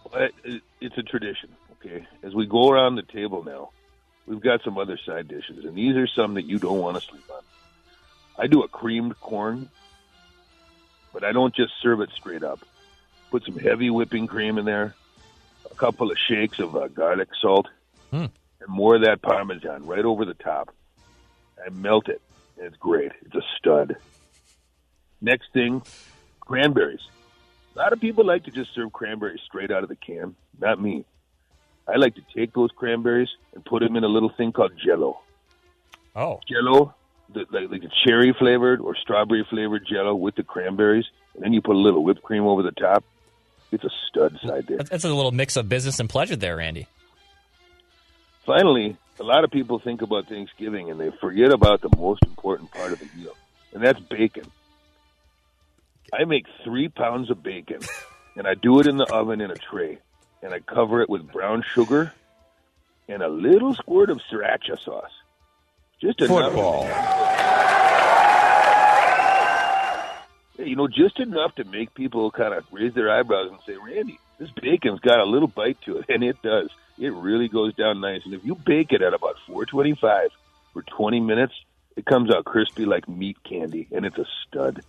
It's a tradition, okay? As we go around the table now, we've got some other side dishes, and these are some that you don't want to sleep on. I do a creamed corn, but I don't just serve it straight up. Put some heavy whipping cream in there, a couple of shakes of garlic salt, and more of that Parmesan right over the top. I melt it, and it's great. It's a stud. Next thing, cranberries. A lot of people like to just serve cranberries straight out of the can. Not me. I like to take those cranberries and put them in a little thing called Jell-O. Oh. Jell-O, like a cherry-flavored or strawberry-flavored Jell-O with the cranberries, and then you put a little whipped cream over the top. It's a stud side dish. That's a little mix of business and pleasure there, Randy. Finally, a lot of people think about Thanksgiving, and they forget about the most important part of the meal, and that's bacon. I make 3 pounds of bacon, and I do it in the oven in a tray, and I cover it with brown sugar and a little squirt of sriracha sauce. Just enough. Football. Just enough to make people kind of raise their eyebrows and say, Randy, this bacon's got a little bite to it, and it does. It really goes down nice. And if you bake it at about 425 for 20 minutes, it comes out crispy like meat candy, and it's a stud.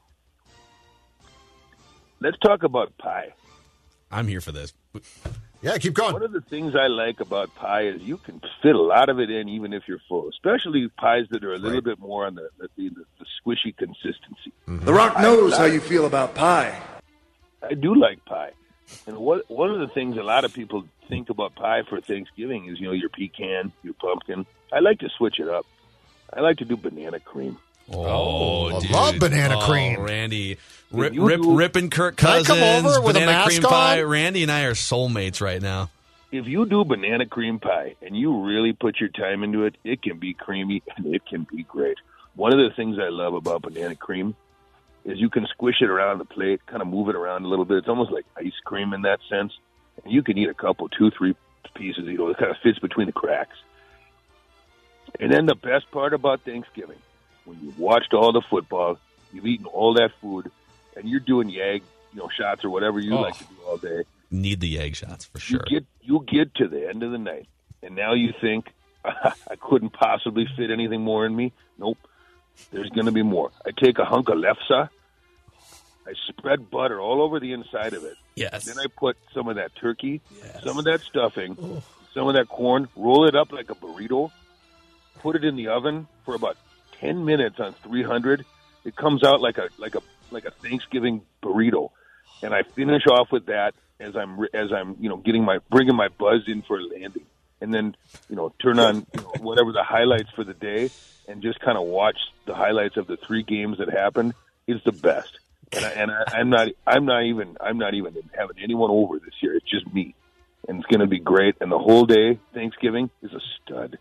Let's talk about pie. I'm here for this. Yeah, keep going. One of the things I like about pie is you can fit a lot of it in even if you're full, especially pies that are a little bit more on the squishy consistency. Mm-hmm. The Rock knows how you feel about pie. I do like pie. And one of the things a lot of people think about pie for Thanksgiving is, your pecan, your pumpkin. I like to switch it up. I like to do banana cream. Oh, I dude. love banana cream. Randy. If Rip and Kirk Cousins. Can I come over with a banana mask cream pie. on? Randy and I are soulmates right now. If you do banana cream pie and you really put your time into it, it can be creamy and it can be great. One of the things I love about banana cream is you can squish it around the plate, kind of move it around a little bit. It's almost like ice cream in that sense. And you can eat a couple, 2-3 pieces. It kind of fits between the cracks. And then the best part about Thanksgiving, when you've watched all the football, you've eaten all that food, and you're doing yag, shots or whatever you like to do all day. Need the egg shots for sure. You get to the end of the night, and now you think, I couldn't possibly fit anything more in me. Nope. There's going to be more. I take a hunk of lefse. I spread butter all over the inside of it. Yes. Then I put some of that turkey, some of that stuffing, some of that corn, roll it up like a burrito, put it in the oven for about 10 minutes on 300. It comes out like a Thanksgiving burrito, and I finish off with that as I'm bringing my buzz in for landing, and then turn on whatever the highlights for the day, and just kind of watch the highlights of the 3 games that happened. It's the best, and I'm not even having anyone over this year. It's just me, and it's going to be great. And the whole day Thanksgiving is a stud.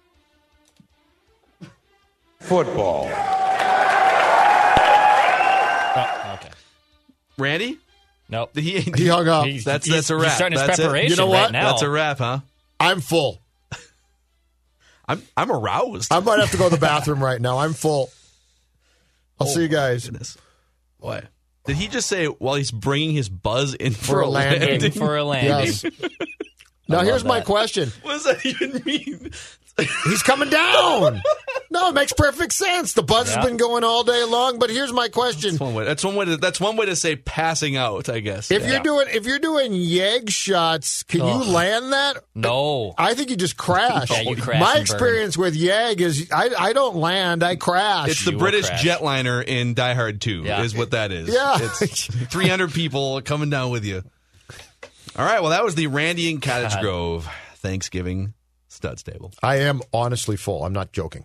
Football. Oh, okay. Randy? Nope. He hung up. That's a wrap. He's starting his That's it. preparation You know what? right now. That's a wrap, huh? I'm full. I'm aroused. I might have to go to the bathroom right now. I'm full. I'll see you guys. Goodness. Boy. Did he just say while he's bringing his buzz in for a landing? For a landing. Yes. Now, here's my question. What does that even mean? He's coming down. No, it makes perfect sense. The buzz has been going all day long, but here's my question. That's one way to say passing out, I guess. If you're doing yeg shots, can you land that? No. I think you just crash. Yeah, you crash My and experience with yeg is I don't land, I crash. It's the British jetliner in Die Hard 2 is what that is. Yeah. It's 300 people coming down with you. All right, well, that was the Randy and Cottage Grove Thanksgiving Studs Table. I am honestly full. I'm not joking.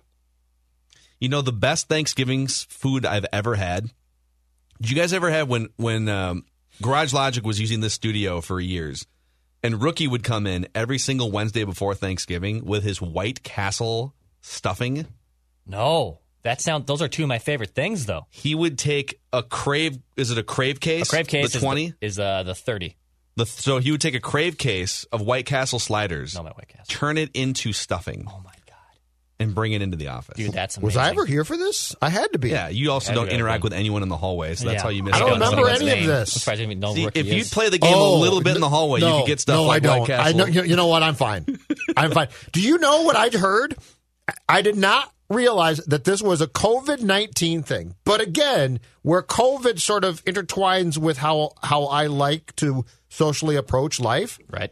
The best Thanksgiving food I've ever had. Did you guys ever have when Garage Logic was using this studio for years, and Rookie would come in every single Wednesday before Thanksgiving with his White Castle stuffing? No. Those are two of my favorite things, though. He would take a Crave. Is it a Crave case? A Crave case the 20 is the 30. So he would take a Crave case of White Castle sliders, White Castle. turn it into stuffing. Oh my god! And bring it into the office. Dude, that's amazing. Was I ever here for this? I had to be. Yeah, you also don't interact with anyone in the hallway, so that's how you miss I don't out. remember any of this. See, if you play the game a little bit in the hallway, you could get stuff like White Castle. I know, you know what? I'm fine. I'm fine. Do you know what I'd heard? I did not realize that this was a COVID-19 thing. But again, where COVID sort of intertwines with how I like to socially approach life. Right.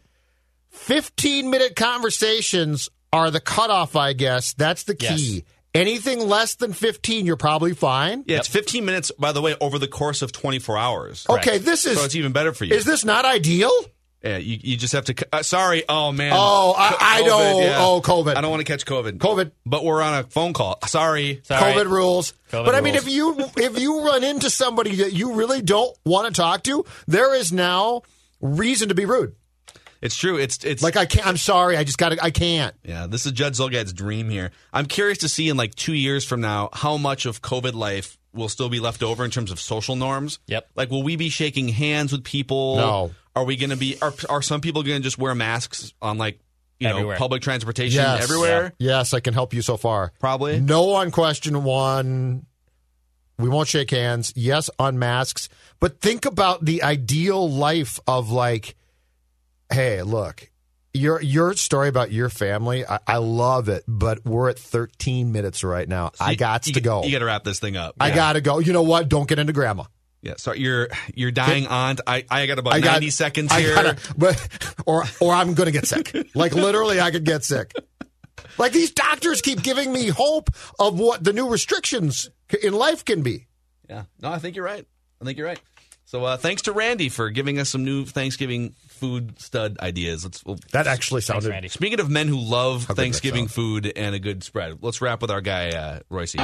15-minute conversations are the cutoff, I guess. That's the key. Yes. Anything less than 15, you're probably fine. Yeah, it's 15 minutes, by the way, over the course of 24 hours. Okay, so it's even better for you. Is this not ideal? Yeah, you just have to. Sorry, oh man. Oh, I know. Yeah. Oh, COVID. I don't want to catch COVID. COVID. But we're on a phone call. Sorry. COVID rules. But I mean, if you run into somebody that you really don't want to talk to, there is now reason to be rude. It's true. It's like I can't. I'm sorry. I can't. Yeah, this is Judd Zulgad's dream here. I'm curious to see in like 2 years from now how much of COVID life will still be left over in terms of social norms. Yep. Like, will we be shaking hands with people? No. Are we going to be? Are some people going to just wear masks on everywhere. Public transportation everywhere? Yeah. Yes, I can help you so far. Probably. No on question one. We won't shake hands. Yes on masks. But think about the ideal life of like, hey, look, Your story about your family, I love it, but we're at 13 minutes right now. So I got to go. You got to wrap this thing up. I got to go. You know what? Don't get into grandma. Yeah, so your dying aunt. I got about 90 seconds here. Or I'm going to get sick. Like, literally, I could get sick. Like, these doctors keep giving me hope of what the new restrictions in life can be. Yeah. No, I think you're right. So thanks to Randy for giving us some new Thanksgiving food stud ideas. That actually sounded... Randy. Speaking of men who love Thanksgiving food and a good spread, let's wrap with our guy, Royce.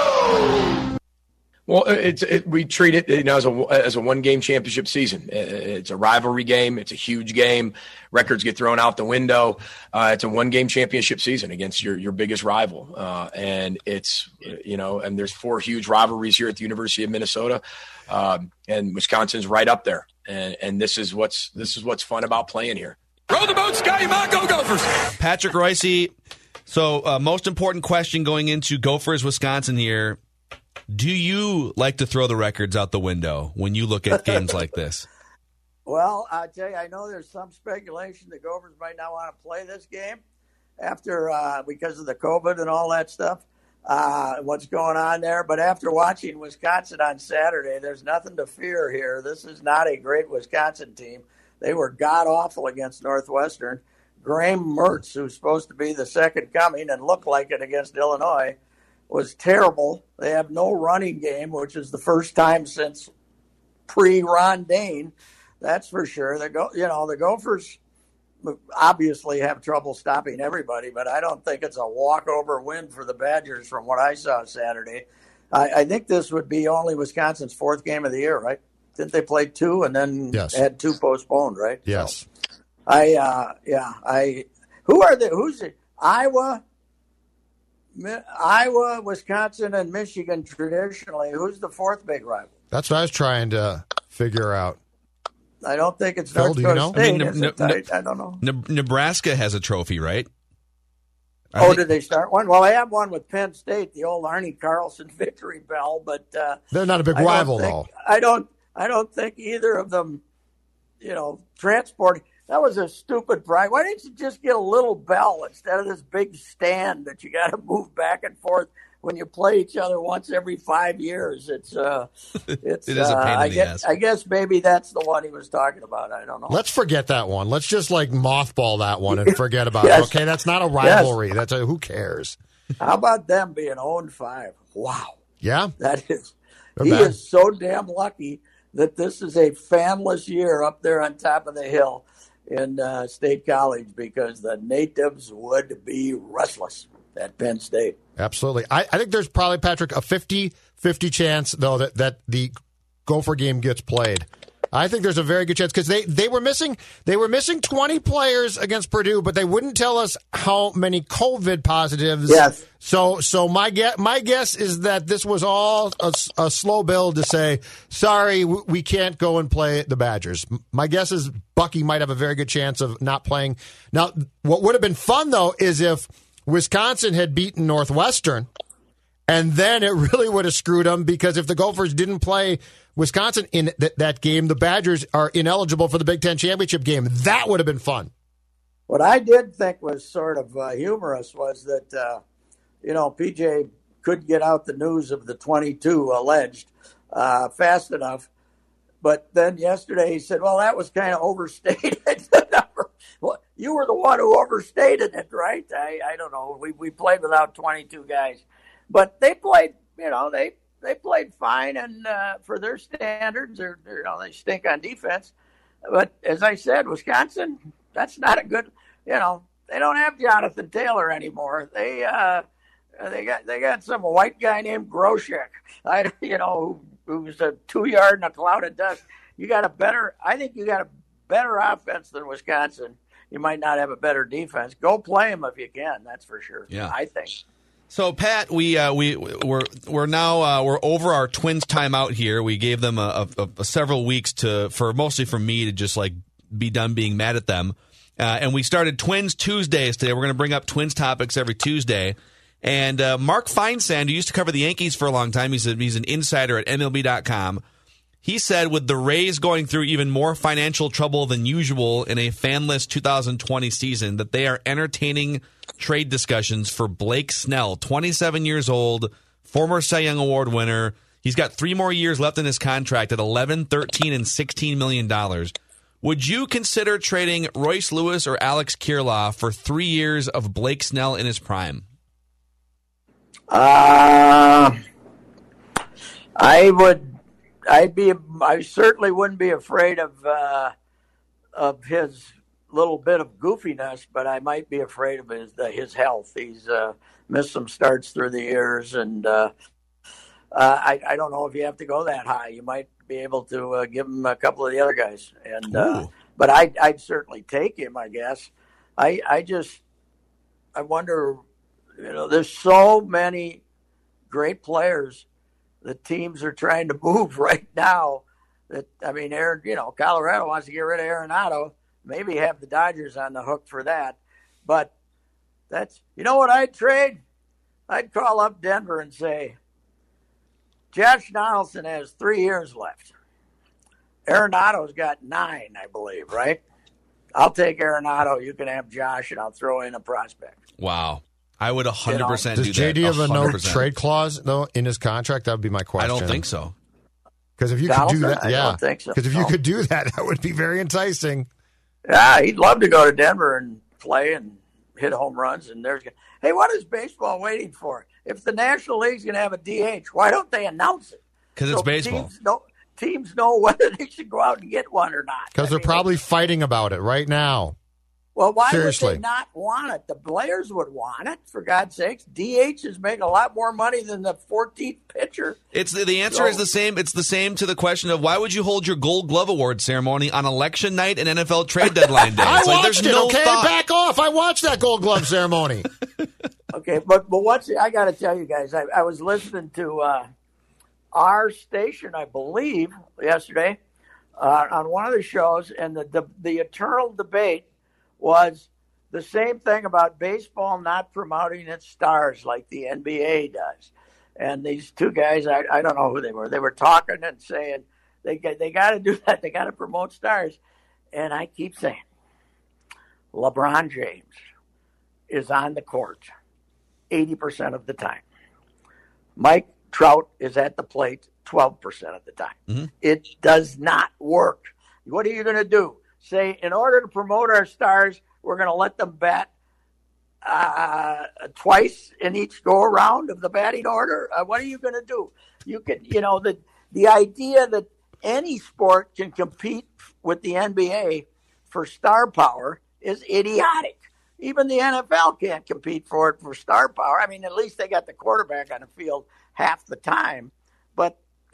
Well, we treat it as a one-game championship season. It's a rivalry game. It's a huge game. Records get thrown out the window. It's a one-game championship season against your biggest rival. And it's, and there's 4 huge rivalries here at the University of Minnesota. And Wisconsin's right up there. And this is what's fun about playing here. Row the boat, Scotty Mott, go Gophers! Patrick Royce. So most important question going into Gophers, Wisconsin here. Do you like to throw the records out the window when you look at games like this? Well, I tell you, I know there's some speculation the Gophers might not want to play this game after because of the COVID and all that stuff, what's going on there. But after watching Wisconsin on Saturday, there's nothing to fear here. This is not a great Wisconsin team. They were god-awful against Northwestern. Graham Mertz, who's supposed to be the second coming and looked like it against Illinois, was terrible. They have no running game, which is the first time since pre-Ron Dane. That's for sure. The Gophers obviously have trouble stopping everybody, but I don't think it's a walkover win for the Badgers from what I saw Saturday. I think this would be only Wisconsin's 4th game of the year, right? Didn't they play 2 and then had 2 postponed, right? Yes. So, who's it? Iowa, Wisconsin, and Michigan traditionally. Who's the 4th big rival? That's what I was trying to figure out. I don't think it's Phil, North Dakota State. I don't know. Nebraska has a trophy, right? Did they start one? Well, I have one with Penn State, the old Arnie Carlson victory bell, but they're not a big rival, though. I don't think either of them, transporting. That was a stupid prize. Why didn't you just get a little bell instead of this big stand that you got to move back and forth when you play each other once every 5 years? It is a pain in the ass. I guess maybe that's the one he was talking about. I don't know. Let's forget that one. Let's just mothball that one and forget about it. Okay, that's not a rivalry. Yes. That's who cares? How about them being 0-5? Wow. Yeah, that is. He is so damn lucky that this is a fanless year up there on top of the hill in State College, because the natives would be restless at Penn State. Absolutely. I think there's probably, Patrick, a 50-50 chance, though, that the Gopher game gets played. I think there's a very good chance, because they were missing 20 players against Purdue, but they wouldn't tell us how many COVID positives. Yes. So my guess is that this was all a slow build to say, sorry, we can't go and play the Badgers. My guess is Bucky might have a very good chance of not playing. Now, what would have been fun, though, is if Wisconsin had beaten Northwestern, and then it really would have screwed them, because if the Gophers didn't play Wisconsin in that game, the Badgers are ineligible for the Big Ten championship game. That would have been fun. What I did think was sort of humorous was that, PJ could get out the news of the 22 alleged fast enough. But then yesterday he said, well, that was kind of overstated. Well, you were the one who overstated it, right? I don't know. We played without 22 guys. But they played, they played fine, and for their standards, they stink on defense. But as I said, Wisconsin, that's not a good. They don't have Jonathan Taylor anymore. They got some white guy named Groshek, who's a 2-yard in a cloud of dust. I think you got a better offense than Wisconsin. You might not have a better defense. Go play them if you can. That's for sure. Yeah, I think. So, Pat, we're now we're over our Twins timeout here. We gave them a several weeks mostly for me to just be done being mad at them, and we started Twins Tuesdays today. We're going to bring up Twins topics every Tuesday. And Mark Feinsand, who used to cover the Yankees for a long time, he's an insider at MLB.com. He said with the Rays going through even more financial trouble than usual in a fanless 2020 season, that they are entertaining trade discussions for Blake Snell, 27 years old, former Cy Young Award winner. He's got 3 more years left in his contract at $11, $13, and $16 million. Would you consider trading Royce Lewis or Alex Kirilloff for 3 years of Blake Snell in his prime? I certainly wouldn't be afraid of his little bit of goofiness, but I might be afraid of his health. He's missed some starts through the years, and I don't know if you have to go that high. You might be able to give him a couple of the other guys, and but I'd certainly take him. I guess. I wonder. There's so many great players the teams are trying to move right now. Colorado wants to get rid of Arenado. Maybe have the Dodgers on the hook for that. But what I'd trade? I'd call up Denver and say, Josh Donaldson has 3 years left. Arenado's got 9, I believe, right? I'll take Arenado. You can have Josh, and I'll throw in a prospect. Wow. I would 100% do that. Does JD have a no trade clause, though, in his contract? That would be my question. I don't think so. Because if you could do that, I don't think so. Because if you could do that, that would be very enticing. Yeah, he'd love to go to Denver and play and hit home runs. And hey, what is baseball waiting for? If the National League's going to have a DH, why don't they announce it? Because it's baseball. Teams know whether they should go out and get one or not. Because they're probably fighting about it right now. Well, why would they not want it? The players would want it, for God's sakes. DHs make a lot more money than the 14th pitcher. The answer is the same. It's the same to the question of why would you hold your Gold Glove Award ceremony on election night and NFL trade deadline day? I watched it, okay? Back off. I watched that Gold Glove ceremony. Okay, but I got to tell you guys, I was listening to our station, I believe, yesterday on one of the shows, and the eternal debate was the same thing about baseball not promoting its stars like the NBA does. And these two guys, I don't know who they were. They were talking and saying they got to do that. They got to promote stars. And I keep saying, LeBron James is on the court 80% of the time. Mike Trout is at the plate 12% of the time. Mm-hmm. It does not work. What are you going to do? Say, in order to promote our stars, we're going to let them bat twice in each go-around of the batting order? What are you going to do? You can, the idea that any sport can compete with the NBA for star power is idiotic. Even the NFL can't compete for star power. I mean, at least they got the quarterback on the field half the time. But,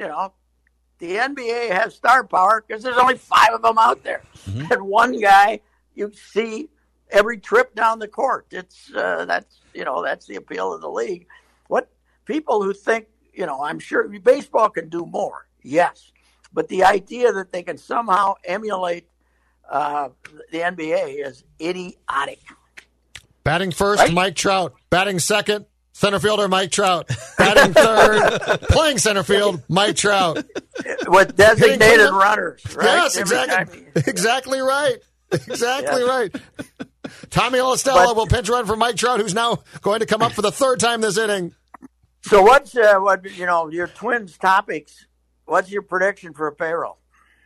the NBA has star power because there's only 5 of them out there. Mm-hmm. And one guy you see every trip down the court. It's that's the appeal of the league. What people who think, I'm sure baseball can do more. Yes. But the idea that they can somehow emulate the NBA is idiotic. Batting first, right? Mike Trout. Batting second, center fielder Mike Trout. Batting third, playing center field, Mike Trout. With designated runners, right? Yes, exactly right. Exactly right. Tommy LaStella will pinch run for Mike Trout, who's now going to come up for the 3rd time this inning. So what's your Twins topics? What's your prediction for a payroll?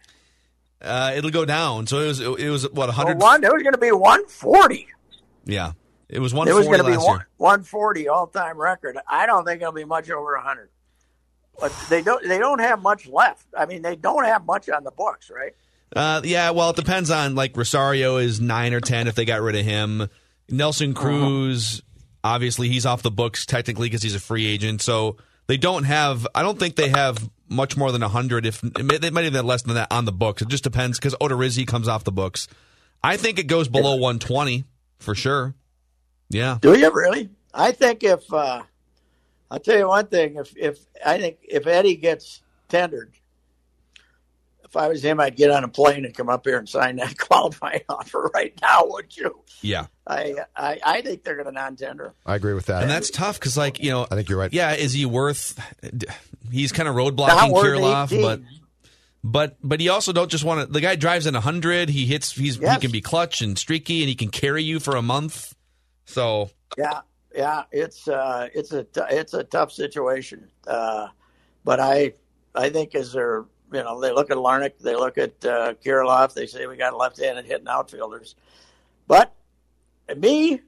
It'll go down. So it was what 100. It was going to be 140. Yeah. It was 140 last year. It was going to be 140 all-time record. I don't think it'll be much over 100. But they don't have much left. I mean, they don't have much on the books, right? Yeah, well, it depends on, Rosario is 9 or 10 if they got rid of him. Nelson Cruz, obviously he's off the books technically because he's a free agent. So they don't have – I don't think they have much more than 100. They might even have less than that on the books. It just depends because Odorizzi comes off the books. I think it goes below 120 for sure. Yeah. Do you really? I think I'll tell you one thing. If Eddie gets tendered, if I was him, I'd get on a plane and come up here and sign that qualifying offer right now, would you? Yeah. I think they're going to non-tender. I agree with that. And that's tough because, I think you're right. Yeah, is he worth – he's kind of roadblocking Kirilloff, but But you also don't just want to. The guy drives in 100. He hits. He can be clutch and streaky, and he can carry you for a month. So yeah, it's a tough situation. But I think as they're they look at Larnach, they look at Kirilloff, they say we got left-handed hitting outfielders. But me,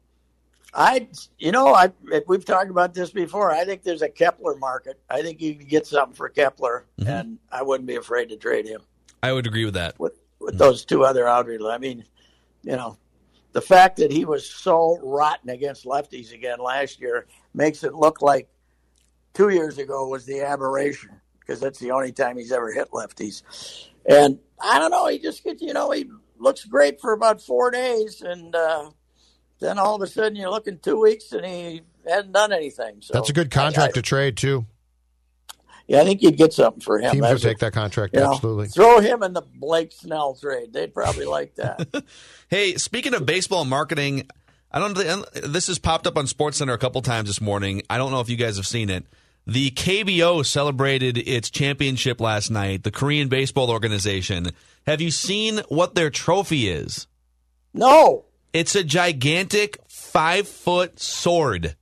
we've talked about this before. I think there's a Kepler market. I think you can get something for Kepler, and I wouldn't be afraid to trade him. I would agree with that. With those two other outfielders. I mean, the fact that he was so rotten against lefties again last year makes it look like 2 years ago was the aberration, because that's the only time he's ever hit lefties. And I don't know, he just gets, he looks great for about 4 days, and then all of a sudden you look in 2 weeks and he hadn't done anything. So that's a good contract to trade, too. Yeah, I think you'd get something for him. Teams would take that contract, absolutely. Throw him in the Blake Snell trade. They'd probably like that. Hey, speaking of baseball marketing, this has popped up on SportsCenter a couple times this morning. I don't know if you guys have seen it. The KBO celebrated its championship last night, the Korean Baseball Organization. Have you seen what their trophy is? No. It's a gigantic 5-foot sword.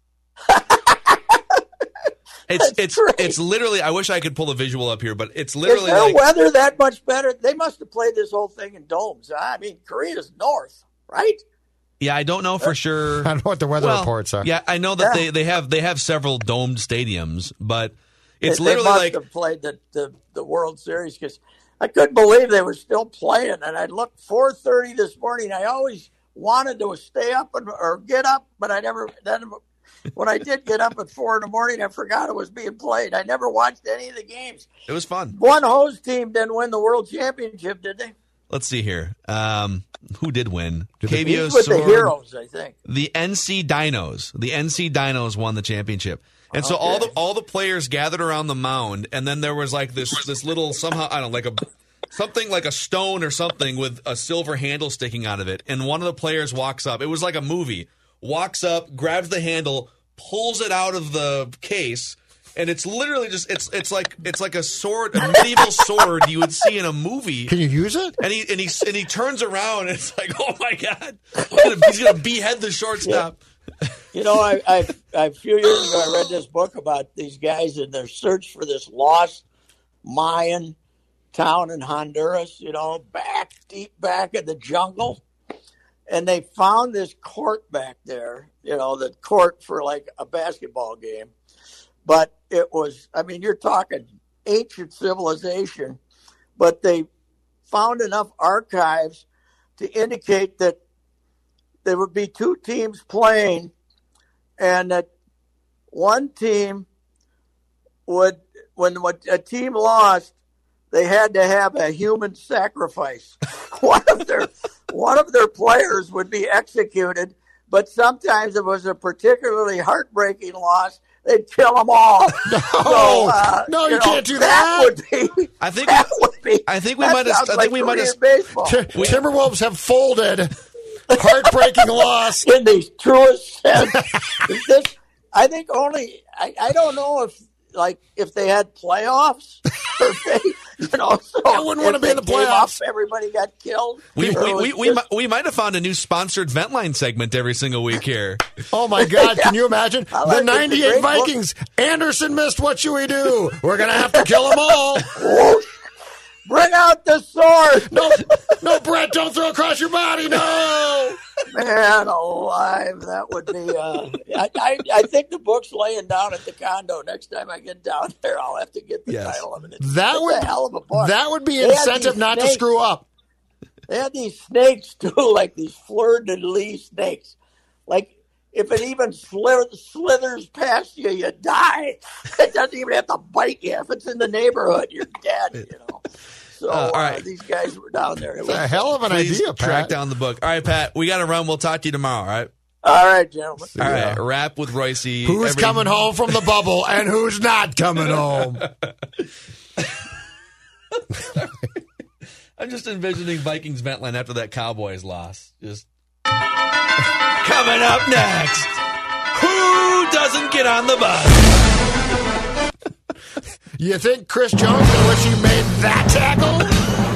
It's literally, I wish I could pull a visual up here, but it's literally is their weather that much better? They must have played this whole thing in domes. I mean, Korea's north, right? Yeah, I don't know for sure. I don't know what the weather reports are. Yeah, I know that they have several domed stadiums, but it's literally they must have played the World Series, because I couldn't believe they were still playing. And I looked 4:30 this morning. I always wanted to stay up or get up, but I never. Then when I did get up at 4 a.m, I forgot it was being played. I never watched any of the games. It was fun. One hose team didn't win the World Championship, did they? Let's see here. Who did win? KBO's with the Heroes, I think. The NC Dinos. The NC Dinos won the championship. And so all the players gathered around the mound, and then there was like this little somehow, I don't know, something like a stone or something with a silver handle sticking out of it. And one of the players walks up. It was like a movie. Walks up, grabs the handle, pulls it out of the case, and it's literally just it's like a sword, a medieval sword you would see in a movie. Can you use it? And he turns around, and it's like, oh my god, he's gonna behead the shortstop. Yeah. A few years ago, I read this book about these guys in their search for this lost Mayan town in Honduras. Deep back in the jungle. And they found this court back there, the court for like a basketball game. But it was, you're talking ancient civilization, but they found enough archives to indicate that there would be two teams playing, and that one team would, when a team lost, they had to have a human sacrifice. One of their players would be executed, but sometimes it was a particularly heartbreaking loss. They'd kill them all. No, you can't do that. I think we might have. Timberwolves have folded. Heartbreaking loss in the truest sense. I think only. I don't know if they had playoffs. I wouldn't want to be in the playoffs. Everybody got killed. We might have found a new sponsored Ventline segment every single week here. Oh my God! Can you imagine the '98 Vikings? Book. Anderson missed. What should we do? We're gonna have to kill them all. Bring out the sword. No, Brett, don't throw across your body. No. Man alive, that would be. I think the book's laying down at the condo. Next time I get down there, I'll have to get the title of it. It's a hell of a book. That would be incentive not to screw up. They had these snakes too, like these fleur-de-lis snakes. Like if it even slithers past you, you die. It doesn't even have to bite you. If it's in the neighborhood, you're dead. So all right. These guys were down there. It's a hell of an idea, Pat. Track down the book. All right, Pat, we got to run. We'll talk to you tomorrow, all right? All right, gentlemen. All right, wrap with Royce. Who's coming home from the bubble and who's not coming home? I'm just envisioning Vikings Ventline after that Cowboys loss. Just coming up next. Who doesn't get on the bus? You think Chris Jones will wish he made that tackle?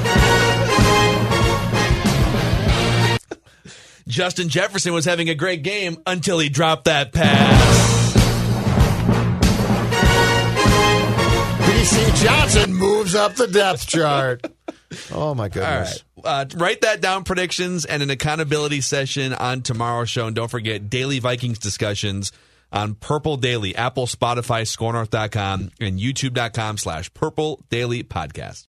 Justin Jefferson was having a great game until he dropped that pass. BC Johnson moves up the depth chart. Oh, my goodness. All right. Write that down, predictions, and an accountability session on tomorrow's show. And don't forget, daily Vikings discussions on Purple Daily, Apple, Spotify, ScoreNorth.com, and YouTube.com/Purple Daily Podcast.